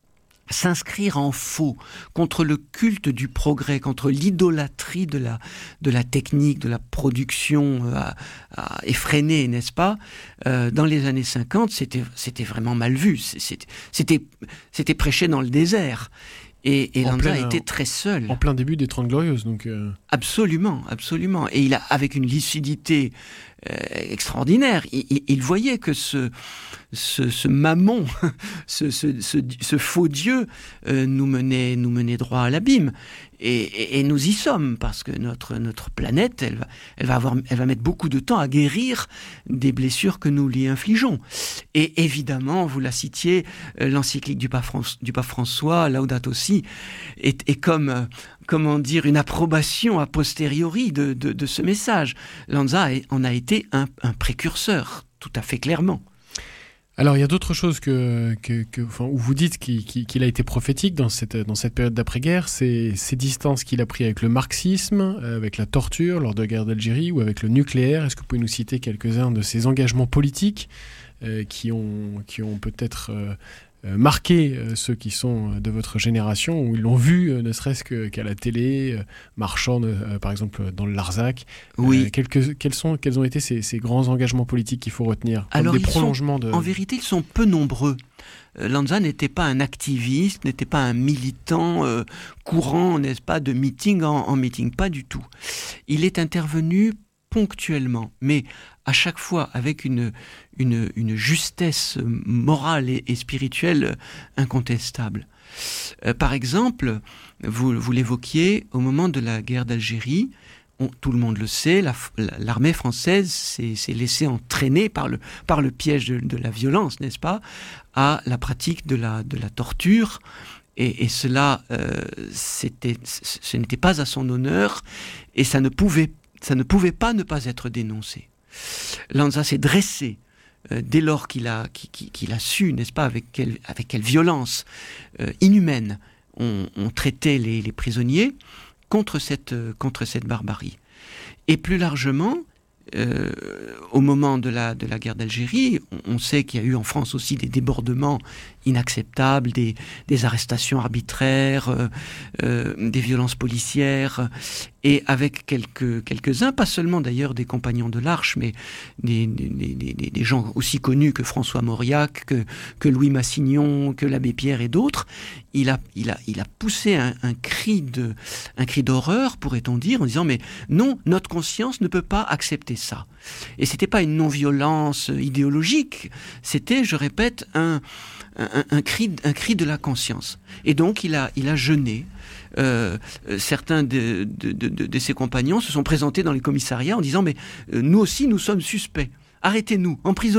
[SPEAKER 14] s'inscrire en faux contre le culte du progrès, contre l'idolâtrie de la, de la technique, de la production euh, à, à effrénée, n'est-ce pas ? euh, Dans les années cinquante, c'était, c'était vraiment mal vu. C'était, c'était, c'était prêché dans le désert. Et, et Lanza a été très seul.
[SPEAKER 3] En plein début des Trente Glorieuses, donc... Euh...
[SPEAKER 14] Absolument, absolument. Et il a, avec une lucidité euh, extraordinaire, il, il, il voyait que ce, ce, ce mammon, ce, ce, ce, ce faux Dieu, euh, nous menait, nous menait droit à l'abîme. Et, et, et nous y sommes, parce que notre, notre planète, elle va, elle, va avoir, elle va mettre beaucoup de temps à guérir des blessures que nous lui infligeons. Et évidemment, vous la citiez, euh, l'encyclique du pape, François, du pape François, Laudato Si, est, est comme, euh, comment dire, une approbation a posteriori de, de, de ce message. Lanza en a été un, un précurseur, tout à fait clairement.
[SPEAKER 3] Alors, il y a d'autres choses que, que, que, enfin, où vous dites qu'il, qu'il a été prophétique dans cette, dans cette période d'après-guerre, c'est ces distances qu'il a prises avec le marxisme, avec la torture lors de la guerre d'Algérie ou avec le nucléaire. Est-ce que vous pouvez nous citer quelques-uns de ces engagements politiques euh, qui ont, qui ont peut-être euh, marqué euh, ceux qui sont de votre génération, où ils l'ont vu, euh, ne serait-ce que, qu'à la télé, euh, marchant euh, par exemple dans le Larzac.
[SPEAKER 14] Oui.
[SPEAKER 3] Euh, quelques, quels, sont, quels ont été ces, ces grands engagements politiques qu'il faut retenir comme
[SPEAKER 14] Alors,
[SPEAKER 3] des
[SPEAKER 14] ils
[SPEAKER 3] prolongements
[SPEAKER 14] sont,
[SPEAKER 3] de...
[SPEAKER 14] en vérité, ils sont peu nombreux. Euh, Lanza n'était pas un activiste, n'était pas un militant euh, courant, n'est-ce pas, de meeting en, en meeting, pas du tout. Il est intervenu ponctuellement, mais à chaque fois avec une, une, une justesse morale et, et spirituelle incontestable. Euh, par exemple, vous, vous l'évoquiez, au moment de la guerre d'Algérie, on, tout le monde le sait, la, l'armée française s'est, s'est laissée entraîner par le, par le piège de, de la violence, n'est-ce pas, à la pratique de la, de la torture. Et, et cela, euh, c'était, ce n'était pas à son honneur, et ça ne pouvait Ça ne pouvait pas ne pas être dénoncé. Lanza s'est dressé euh, dès lors qu'il a, qu'il, qu'il a su, n'est-ce pas, avec quelle, avec quelle violence euh, inhumaine on, on traitait les, les prisonniers contre cette, euh, contre cette barbarie. Et plus largement, euh, au moment de la, de la guerre d'Algérie, on, on sait qu'il y a eu en France aussi des débordements inacceptables, des, des arrestations arbitraires, euh, euh, des violences policières, et avec quelques, quelques-uns, pas seulement d'ailleurs des compagnons de l'Arche, mais des, des, des, des gens aussi connus que François Mauriac, que, que Louis Massignon, que l'abbé Pierre et d'autres, il a, il a, il a poussé un, un, cri de, un cri d'horreur, pourrait-on dire, en disant « mais non, notre conscience ne peut pas accepter ça ». Et c'était pas une non-violence idéologique, c'était, je répète, un, un, un, cri, un cri de la conscience. Et donc il a, il a jeûné. Euh, certains de, de, de, de ses compagnons se sont présentés dans les commissariats en disant « mais euh, nous aussi nous sommes suspects, arrêtez-nous, emprisonnez-nous ».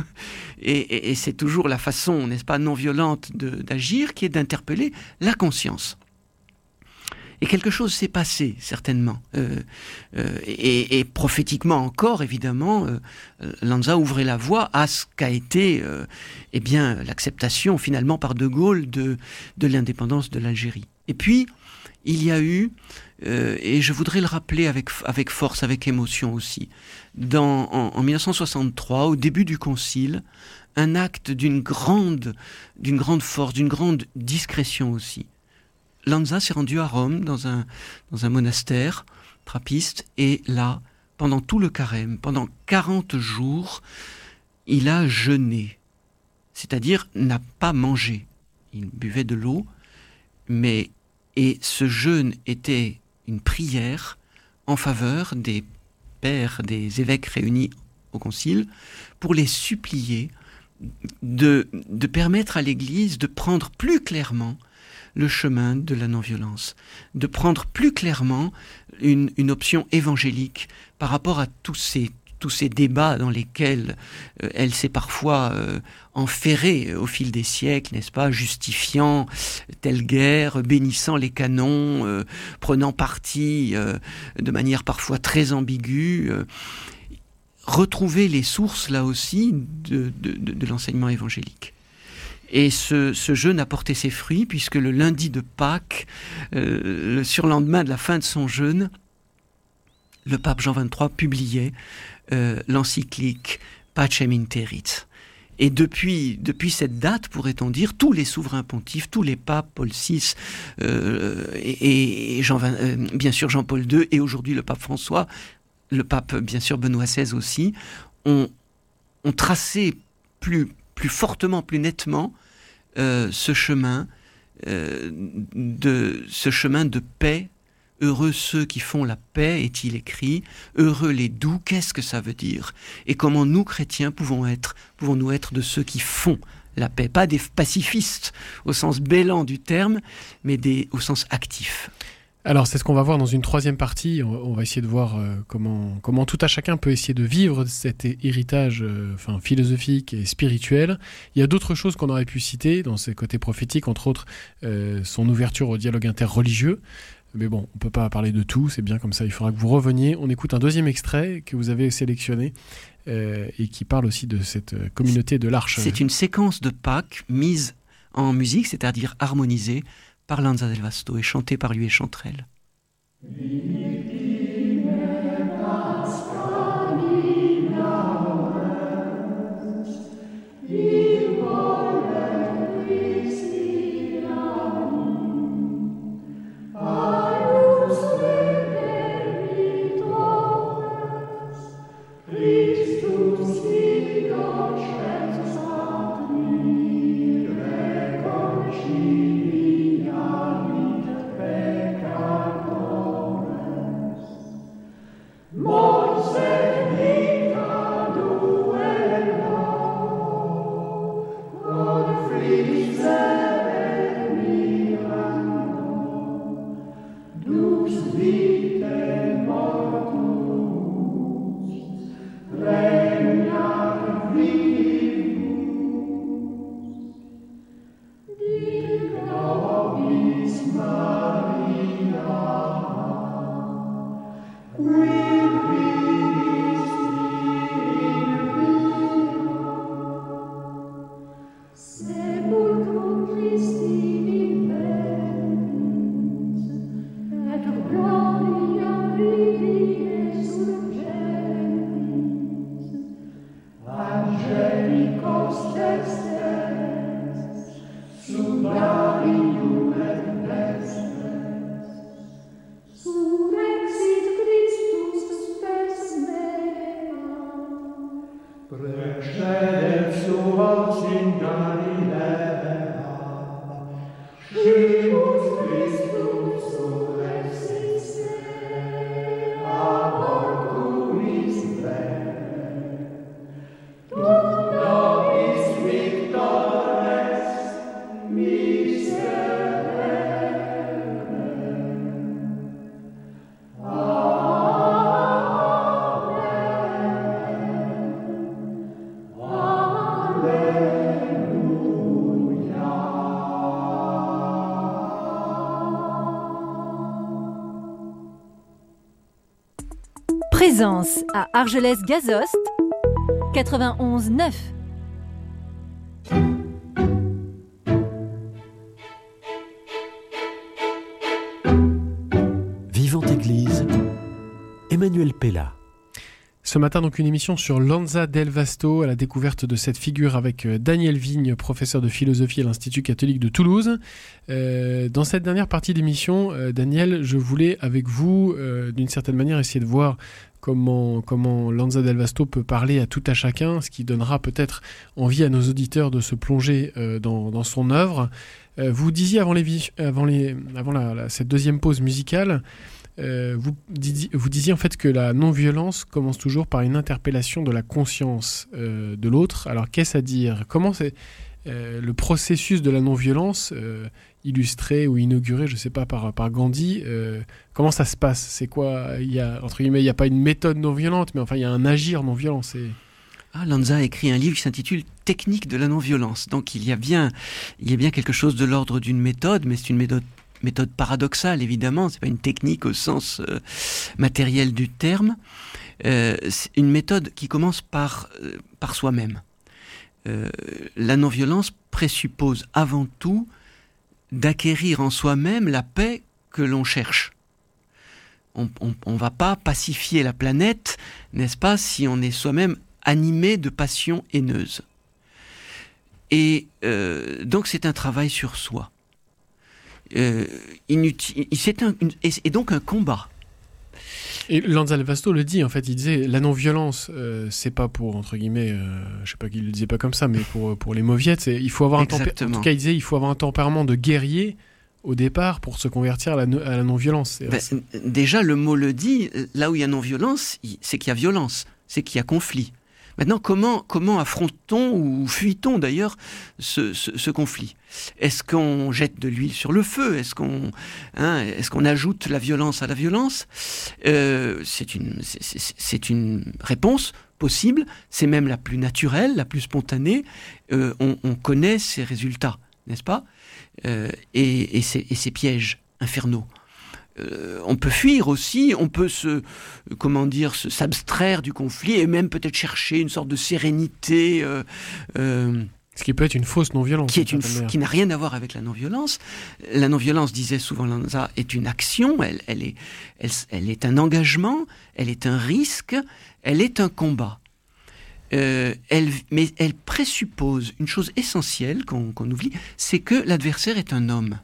[SPEAKER 14] Et, et, et c'est toujours la façon, n'est-ce pas, non violente de, d'agir qui est d'interpeller la conscience. Et quelque chose s'est passé, certainement. Euh, euh, et, et prophétiquement encore, évidemment, euh, Lanza ouvrait la voie à ce qu'a été euh, eh bien, l'acceptation, finalement, par De Gaulle de, de l'indépendance de l'Algérie. Et puis, il y a eu, euh, et je voudrais le rappeler avec, avec force, avec émotion aussi, dans, en, en dix-neuf cent soixante-trois, au début du Concile, un acte d'une grande, d'une grande force, d'une grande discrétion aussi. Lanza s'est rendu à Rome, dans un, dans un monastère trappiste, et là, pendant tout le carême, pendant quarante jours, il a jeûné, c'est-à-dire n'a pas mangé. Il buvait de l'eau, mais et ce jeûne était une prière en faveur des pères, des évêques réunis au concile, pour les supplier de, de permettre à l'Église de prendre plus clairement le chemin de la non-violence, de prendre plus clairement une, une option évangélique par rapport à tous ces, tous ces débats dans lesquels euh, elle s'est parfois euh, enferrée au fil des siècles, n'est-ce pas, justifiant telle guerre, bénissant les canons, euh, prenant parti euh, de manière parfois très ambiguë. Euh, retrouver les sources, là aussi, de, de, de, de l'enseignement évangélique. Et ce, ce jeûne a porté ses fruits, puisque le lundi de Pâques, euh, le surlendemain de la fin de son jeûne, le pape Jean vingt-trois publiait euh, l'encyclique Pacem in Terris. Et depuis, depuis cette date, pourrait-on dire, tous les souverains pontifes, tous les papes, Paul six, euh, et, et Jean, euh, bien sûr Jean-Paul deux, et aujourd'hui le pape François, le pape bien sûr Benoît seize aussi, ont, ont tracé plus, plus fortement, plus nettement euh, ce chemin, euh, de, ce chemin de paix. Heureux ceux qui font la paix, est-il écrit. Heureux les doux, qu'est-ce que ça veut dire? Et comment nous, chrétiens, pouvons être, pouvons-nous être de ceux qui font la paix? Pas des pacifistes au sens bélant du terme, mais des, au sens actif.
[SPEAKER 3] Alors, c'est ce qu'on va voir dans une troisième partie. On va essayer de voir euh, comment, comment tout à chacun peut essayer de vivre cet héritage euh, enfin, philosophique et spirituel. Il y a d'autres choses qu'on aurait pu citer dans ces côtés prophétiques, entre autres euh, son ouverture au dialogue interreligieux. Mais bon, on ne peut pas parler de tout, c'est bien comme ça, il faudra que vous reveniez. On écoute un deuxième extrait que vous avez sélectionné euh, et qui parle aussi de cette communauté de l'Arche.
[SPEAKER 14] C'est une séquence de Pâques mise en musique, c'est-à-dire harmonisée par Lanza del Vasto et chantée par lui et Chanterelle.
[SPEAKER 4] Présence à Argelès-Gazost, quatre-vingt-onze neuf.
[SPEAKER 13] Vivante Église, Emmanuel Pella.
[SPEAKER 3] Ce matin, donc, une émission sur Lanza del Vasto, à la découverte de cette figure avec Daniel Vigne, professeur de philosophie à l'Institut catholique de Toulouse. Euh, dans cette dernière partie d'émission, euh, Daniel, je voulais avec vous, euh, d'une certaine manière, essayer de voir comment, comment Lanza del Vasto peut parler à tout à chacun, ce qui donnera peut-être envie à nos auditeurs de se plonger euh, dans, dans son œuvre. Euh, vous disiez avant, les, avant, les, avant la, la, cette deuxième pause musicale, Euh, vous, disiez, vous disiez en fait que la non-violence commence toujours par une interpellation de la conscience euh, de l'autre. Alors qu'est-ce à dire? Comment c'est euh, le processus de la non-violence euh, illustré ou inauguré, je sais pas, par, par Gandhi, euh, comment ça se passe? C'est quoi? Il y a, entre guillemets, il n'y a pas une méthode non-violente, mais enfin il y a un agir non-violent. C'est...
[SPEAKER 14] Ah, Lanza a écrit un livre qui s'intitule « Technique de la non-violence ». Donc il y a bien, il y a bien quelque chose de l'ordre d'une méthode, mais c'est une méthode méthode paradoxale, évidemment, c'est pas une technique au sens euh, matériel du terme, euh, c'est une méthode qui commence par, euh, par soi-même. Euh, la non-violence présuppose avant tout d'acquérir en soi-même la paix que l'on cherche. On ne va pas pacifier la planète, n'est-ce pas, si on est soi-même animé de passions haineuses. Et euh, donc c'est un travail sur soi. Euh, inutile, c'est un, une, et, et donc un combat.
[SPEAKER 3] Et Lanza Del Vasto le dit, en fait, il disait la non-violence, euh, c'est pas pour, entre guillemets, euh, je sais pas qu'il le disait pas comme ça, mais pour, pour les mauviettes, c'est, il faut avoir un tempérament. En tout cas, il disait il faut avoir un tempérament de guerrier au départ pour se convertir à la, no- à la non-violence.
[SPEAKER 14] Ben, déjà, le mot le dit, là où il y a non-violence, c'est qu'il y a violence, c'est qu'il y a conflit. Maintenant, comment, comment affronte-t-on ou fuit-on d'ailleurs ce, ce, ce conflit ? Est-ce qu'on jette de l'huile sur le feu ? Est-ce qu'on, hein, est-ce qu'on ajoute la violence à la violence ? euh, c'est, une, c'est, c'est, c'est une réponse possible, c'est même la plus naturelle, la plus spontanée. Euh, on, on connaît ces résultats, n'est-ce pas ? euh, et, et, ces, et ces pièges infernaux. Euh, on peut fuir aussi, on peut se, comment dire, se, s'abstraire du conflit et même peut-être chercher une sorte de sérénité. Euh, euh,
[SPEAKER 3] Ce qui peut être une fausse non-violence.
[SPEAKER 14] Qui, est une, qui n'a rien à voir avec la non-violence. La non-violence, disait souvent Lanza, est une action, elle, elle, est, elle, elle est un engagement, elle est un risque, elle est un combat. Euh, elle, mais elle présuppose une chose essentielle qu'on, qu'on oublie, c'est que l'adversaire est un homme.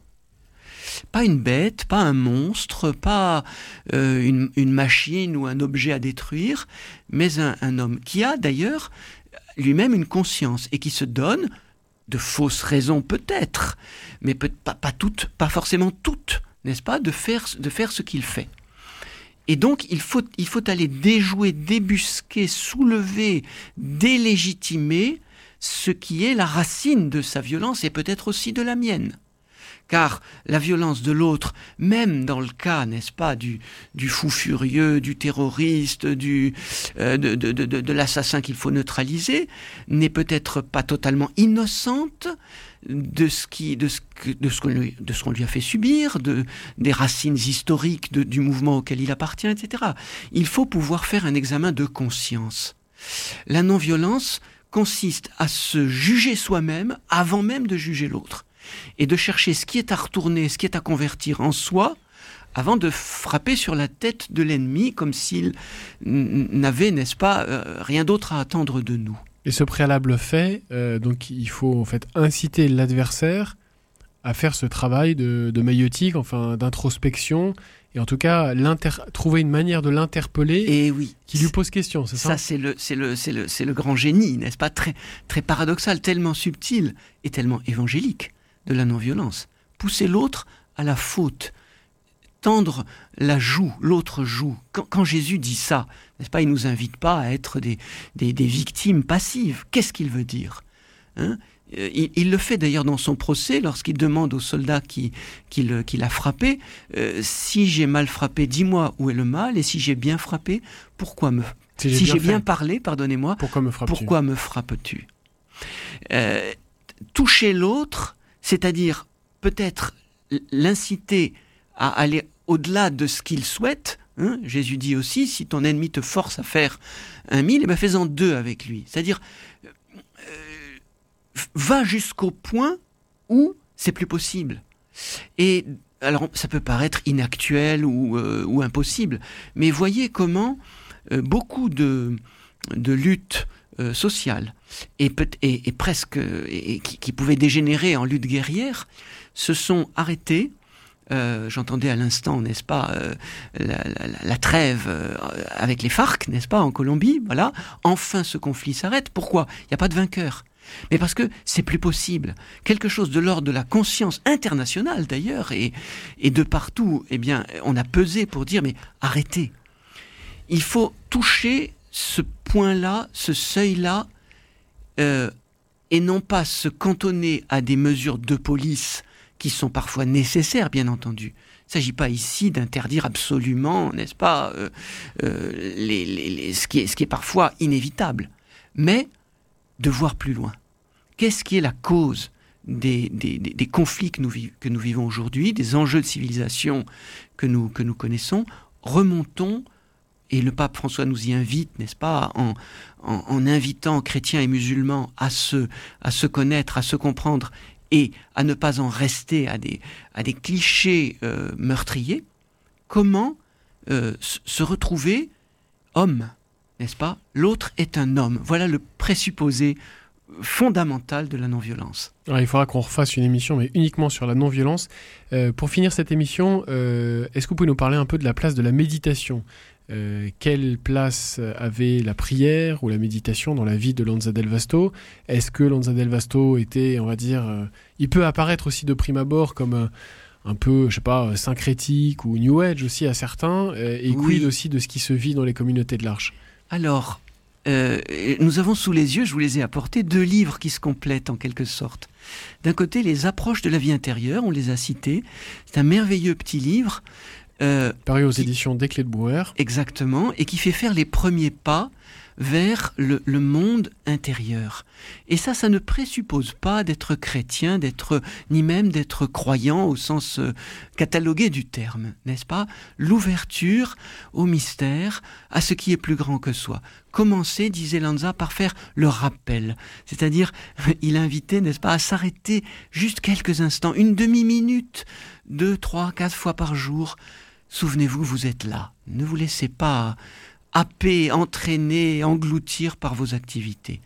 [SPEAKER 14] Pas une bête, pas un monstre, pas euh, une, une machine ou un objet à détruire, mais un, un homme qui a d'ailleurs lui-même une conscience et qui se donne, de fausses raisons peut-être, mais peut, pas, pas toutes, pas forcément toutes, n'est-ce pas, de faire, de faire ce qu'il fait. Et donc il faut, il faut aller déjouer, débusquer, soulever, délégitimer ce qui est la racine de sa violence et peut-être aussi de la mienne. Car la violence de l'autre, même dans le cas, n'est-ce pas, du, du fou furieux, du terroriste, du, euh, de, de, de, de l'assassin qu'il faut neutraliser, n'est peut-être pas totalement innocente de ce, qui, de ce, que, de ce, qu'on, lui, de ce qu'on lui a fait subir, de, des racines historiques de, du mouvement auquel il appartient, et cetera. Il faut pouvoir faire un examen de conscience. La non-violence consiste à se juger soi-même avant même de juger l'autre. Et de chercher ce qui est à retourner, ce qui est à convertir en soi, avant de frapper sur la tête de l'ennemi comme s'il n'avait, n'est-ce pas, euh, rien d'autre à attendre de nous.
[SPEAKER 3] Et ce préalable fait, euh, donc il faut en fait inciter l'adversaire à faire ce travail de, de maïeutique, enfin d'introspection, et en tout cas trouver une manière de l'interpeller
[SPEAKER 14] et oui,
[SPEAKER 3] qui lui pose question, c'est ça ?
[SPEAKER 14] Ça, c'est le, c'est le, c'est le, c'est le grand génie, n'est-ce pas ? Très, très paradoxal, tellement subtil et tellement évangélique de la non-violence. Pousser l'autre à la faute, tendre la joue, l'autre joue. Quand, quand Jésus dit ça, n'est-ce pas, il ne nous invite pas à être des, des, des victimes passives. Qu'est-ce qu'il veut dire, hein ? il, il le fait d'ailleurs dans son procès, lorsqu'il demande au soldat qui, qui, le, qui l'a frappé, euh, si j'ai mal frappé, dis-moi où est le mal, et si j'ai bien frappé, pourquoi me... Si j'ai, si bien, j'ai bien parlé, pardonnez-moi,
[SPEAKER 3] pourquoi me frappes-tu,
[SPEAKER 14] pourquoi me frappes-tu euh, Toucher l'autre, c'est-à-dire peut-être l'inciter à aller au-delà de ce qu'il souhaite. Hein, Jésus dit aussi, si ton ennemi te force à faire un mille, eh ben fais-en deux avec lui. C'est-à-dire, euh, va jusqu'au point où c'est plus possible. Et alors, ça peut paraître inactuel ou, euh, ou impossible, mais voyez comment euh, beaucoup de, de luttes euh, sociales et, peut, et, et presque et, et qui, qui pouvaient dégénérer en lutte guerrière se sont arrêtées. Euh, j'entendais à l'instant, n'est-ce pas, euh, la, la, la trêve euh, avec les FARC, n'est-ce pas, en Colombie, voilà. Enfin, ce conflit s'arrête. Pourquoi ? Il n'y a pas de vainqueur. Mais parce que c'est plus possible. Quelque chose de l'ordre de la conscience internationale, d'ailleurs, et, et de partout, eh bien, on a pesé pour dire, mais arrêtez. Il faut toucher ce point-là, ce seuil-là, euh, et non pas se cantonner à des mesures de police qui sont parfois nécessaires, bien entendu. Il ne s'agit pas ici d'interdire absolument, n'est-ce pas, euh, euh, les, les, les, ce, qui est, ce qui est parfois inévitable, mais de voir plus loin. Qu'est-ce qui est la cause des, des, des, des conflits que nous, que nous vivons aujourd'hui, des enjeux de civilisation que nous, que nous connaissons ? Remontons, et le pape François nous y invite, n'est-ce pas, en, en, en invitant chrétiens et musulmans à se, à se connaître, à se comprendre, et à ne pas en rester à des, à des clichés euh, meurtriers. Comment euh, se retrouver homme, n'est-ce pas ? L'autre est un homme. Voilà le présupposé fondamentale de la non-violence.
[SPEAKER 3] Alors, il faudra qu'on refasse une émission, mais uniquement sur la non-violence. Euh, pour finir cette émission, euh, est-ce que vous pouvez nous parler un peu de la place de la méditation ? Euh, quelle place avait la prière ou la méditation dans la vie de Lanza del Vasto ? Est-ce que Lanza del Vasto était, on va dire, euh, il peut apparaître aussi de prime abord comme euh, un peu, je sais pas, syncrétique ou New Age aussi à certains, euh, et
[SPEAKER 14] oui.
[SPEAKER 3] quid aussi de ce qui se vit dans les communautés de l'Arche ?
[SPEAKER 14] Alors, euh, nous avons sous les yeux, je vous les ai apportés, deux livres qui se complètent en quelque sorte. D'un côté, les approches de la vie intérieure, on les a cités. C'est un merveilleux petit livre.
[SPEAKER 3] Euh, Paru aux qui, éditions Des Clés de Brouwer.
[SPEAKER 14] Exactement, et qui fait faire les premiers pas vers le, le monde intérieur. Et ça, ça ne présuppose pas d'être chrétien, d'être, ni même d'être croyant au sens euh, catalogué du terme, n'est-ce pas ? L'ouverture au mystère, à ce qui est plus grand que soi. Commencer, disait Lanza, par faire le rappel. C'est-à-dire, il invitait, n'est-ce pas, à s'arrêter juste quelques instants, une demi-minute, deux, trois, quatre fois par jour. Souvenez-vous, vous êtes là. Ne vous laissez pas happer, entraîner, engloutir par vos activités.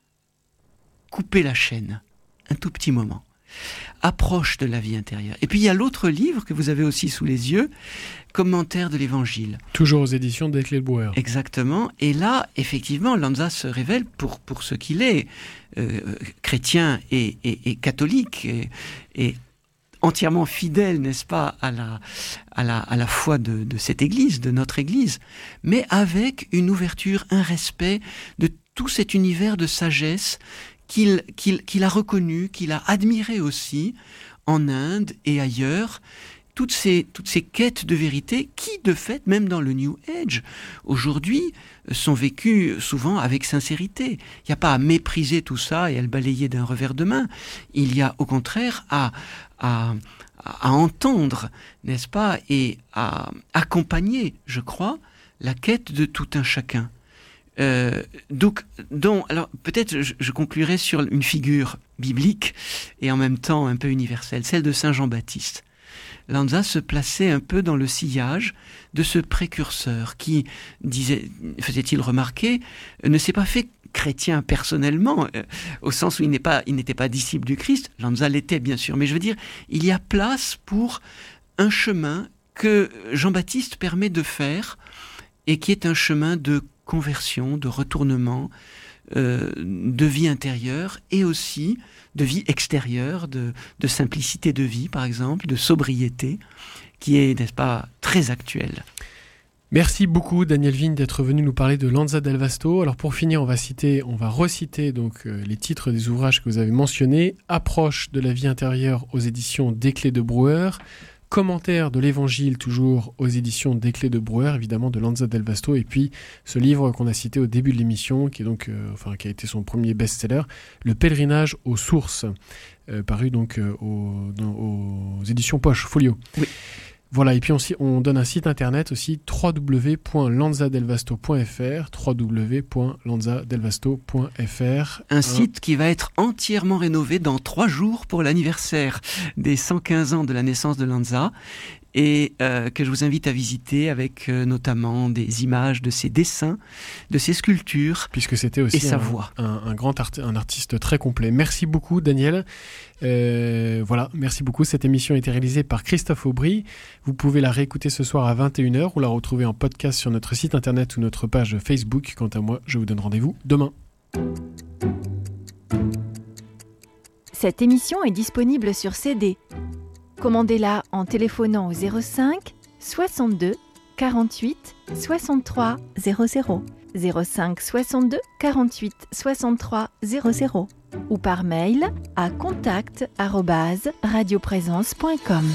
[SPEAKER 14] Coupez la chaîne, un tout petit moment. Approche de la vie intérieure. Et puis il y a l'autre livre que vous avez aussi sous les yeux, Commentaire de l'Évangile.
[SPEAKER 3] Toujours aux éditions Des Clés de Brouwer.
[SPEAKER 14] Exactement. Et là, effectivement, Lanza se révèle pour, pour ce qu'il est, euh, chrétien et, et, et catholique, et, et entièrement fidèle, n'est-ce pas, à la, à la, à la foi de, de cette Église, de notre Église, mais avec une ouverture, un respect de tout cet univers de sagesse qu'il, qu'il, qu'il a reconnu, qu'il a admiré aussi en Inde et ailleurs. Toutes ces, toutes ces quêtes de vérité qui, de fait, même dans le New Age, aujourd'hui, sont vécues souvent avec sincérité. Il n'y a pas à mépriser tout ça et à le balayer d'un revers de main. Il y a, au contraire, à, à, à entendre, n'est-ce pas, et à accompagner, je crois, la quête de tout un chacun. Euh, donc, donc, alors peut-être je, je conclurai sur une figure biblique et en même temps un peu universelle, celle de Saint Jean-Baptiste. Lanza se plaçait un peu dans le sillage de ce précurseur qui, disait, faisait-il remarquer, ne s'est pas fait chrétien personnellement, euh, au sens où il n'est pas, il n'était pas disciple du Christ. Lanza l'était bien sûr, mais je veux dire, il y a place pour un chemin que Jean-Baptiste permet de faire et qui est un chemin de conversion, de retournement, euh, de vie intérieure et aussi de vie extérieure, de, de simplicité de vie par exemple, de sobriété, qui est, n'est-ce pas, très actuelle.
[SPEAKER 3] Merci beaucoup Daniel Vigne d'être venu nous parler de Lanza del Vasto. Alors pour finir, on va citer, on va reciter donc euh, les titres des ouvrages que vous avez mentionnés. Approche de la vie intérieure aux éditions Des Clés de Brouwer. Commentaire de l'Évangile, toujours aux éditions Des Clés de Brouwer, évidemment de Lanza del Vasto, et puis ce livre qu'on a cité au début de l'émission, qui est donc, euh, enfin, qui a été son premier best-seller, Le Pèlerinage aux sources, euh, paru donc euh, aux, dans, aux éditions Poche, Folio.
[SPEAKER 14] Oui.
[SPEAKER 3] Voilà, et puis on, on donne un site internet aussi, w w w point lanza del vasto point f r, w w w point lanza del vasto point f r.
[SPEAKER 14] Un hein. site qui va être entièrement rénové dans trois jours pour l'anniversaire des cent quinze ans de la naissance de Lanza, et euh, que je vous invite à visiter avec euh, notamment des images de ses dessins, de ses sculptures,
[SPEAKER 3] puisque c'était aussi
[SPEAKER 14] et sa
[SPEAKER 3] un,
[SPEAKER 14] voix.
[SPEAKER 3] Un, un grand art- un artiste très complet. Merci beaucoup Daniel. Euh, voilà, merci beaucoup. Cette émission a été réalisée par Christophe Aubry. Vous pouvez la réécouter ce soir à vingt et une heures ou la retrouver en podcast sur notre site internet ou notre page Facebook. Quant à moi, je vous donne rendez-vous demain.
[SPEAKER 4] Cette émission est disponible sur C D. Commandez-la en téléphonant au zéro cinq soixante-deux quarante-huit soixante-trois zéro zéro, zéro cinq soixante-deux quarante-huit soixante-trois zéro zéro ou par mail à contact arobase radioprésence point com.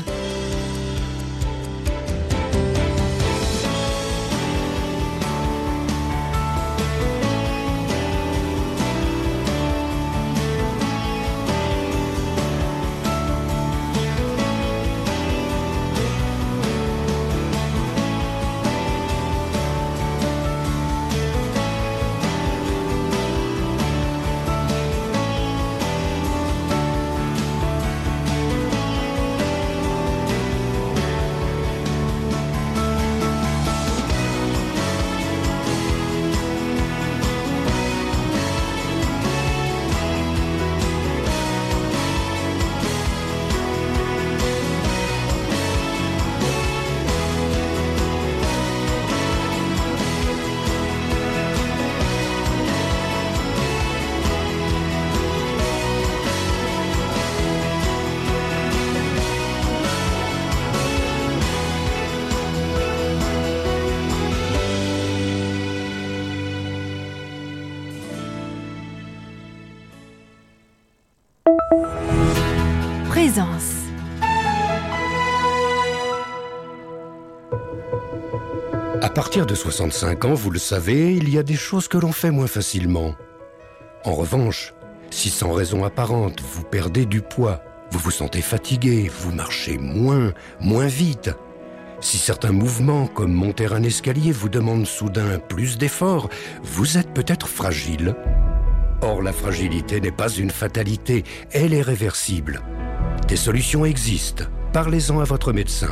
[SPEAKER 15] À partir de soixante-cinq ans, vous le savez, il y a des choses que l'on fait moins facilement. En revanche, si sans raison apparente, vous perdez du poids, vous vous sentez fatigué, vous marchez moins, moins vite. Si certains mouvements, comme monter un escalier, vous demandent soudain plus d'efforts, vous êtes peut-être fragile. Or, la fragilité n'est pas une fatalité, elle est réversible. Des solutions existent. Parlez-en à votre médecin.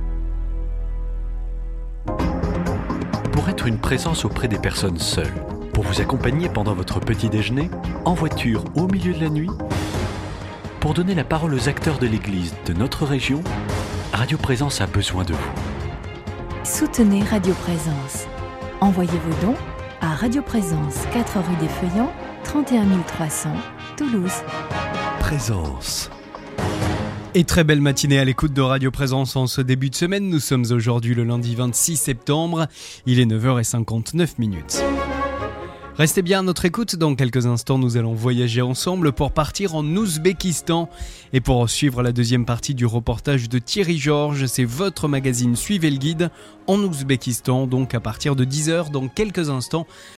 [SPEAKER 13] Pour être une présence auprès des personnes seules, pour vous accompagner pendant votre petit déjeuner, en voiture ou au milieu de la nuit, pour donner la parole aux acteurs de l'Église de notre région, Radio Présence a besoin de vous.
[SPEAKER 4] Soutenez Radio Présence. Envoyez vos dons à Radio Présence, quatre rue des Feuillants, trente et un mille trois cents, Toulouse.
[SPEAKER 13] Présence.
[SPEAKER 2] Et très belle matinée à l'écoute de Radio Présence en ce début de semaine. Nous sommes aujourd'hui le lundi vingt-six septembre. Il est neuf heures cinquante-neuf minutes. Restez bien à notre écoute, dans quelques instants nous allons voyager ensemble pour partir en Ouzbékistan et pour suivre la deuxième partie du reportage de Thierry Georges. C'est votre magazine Suivez le guide en Ouzbékistan, donc à partir de dix heures dans quelques instants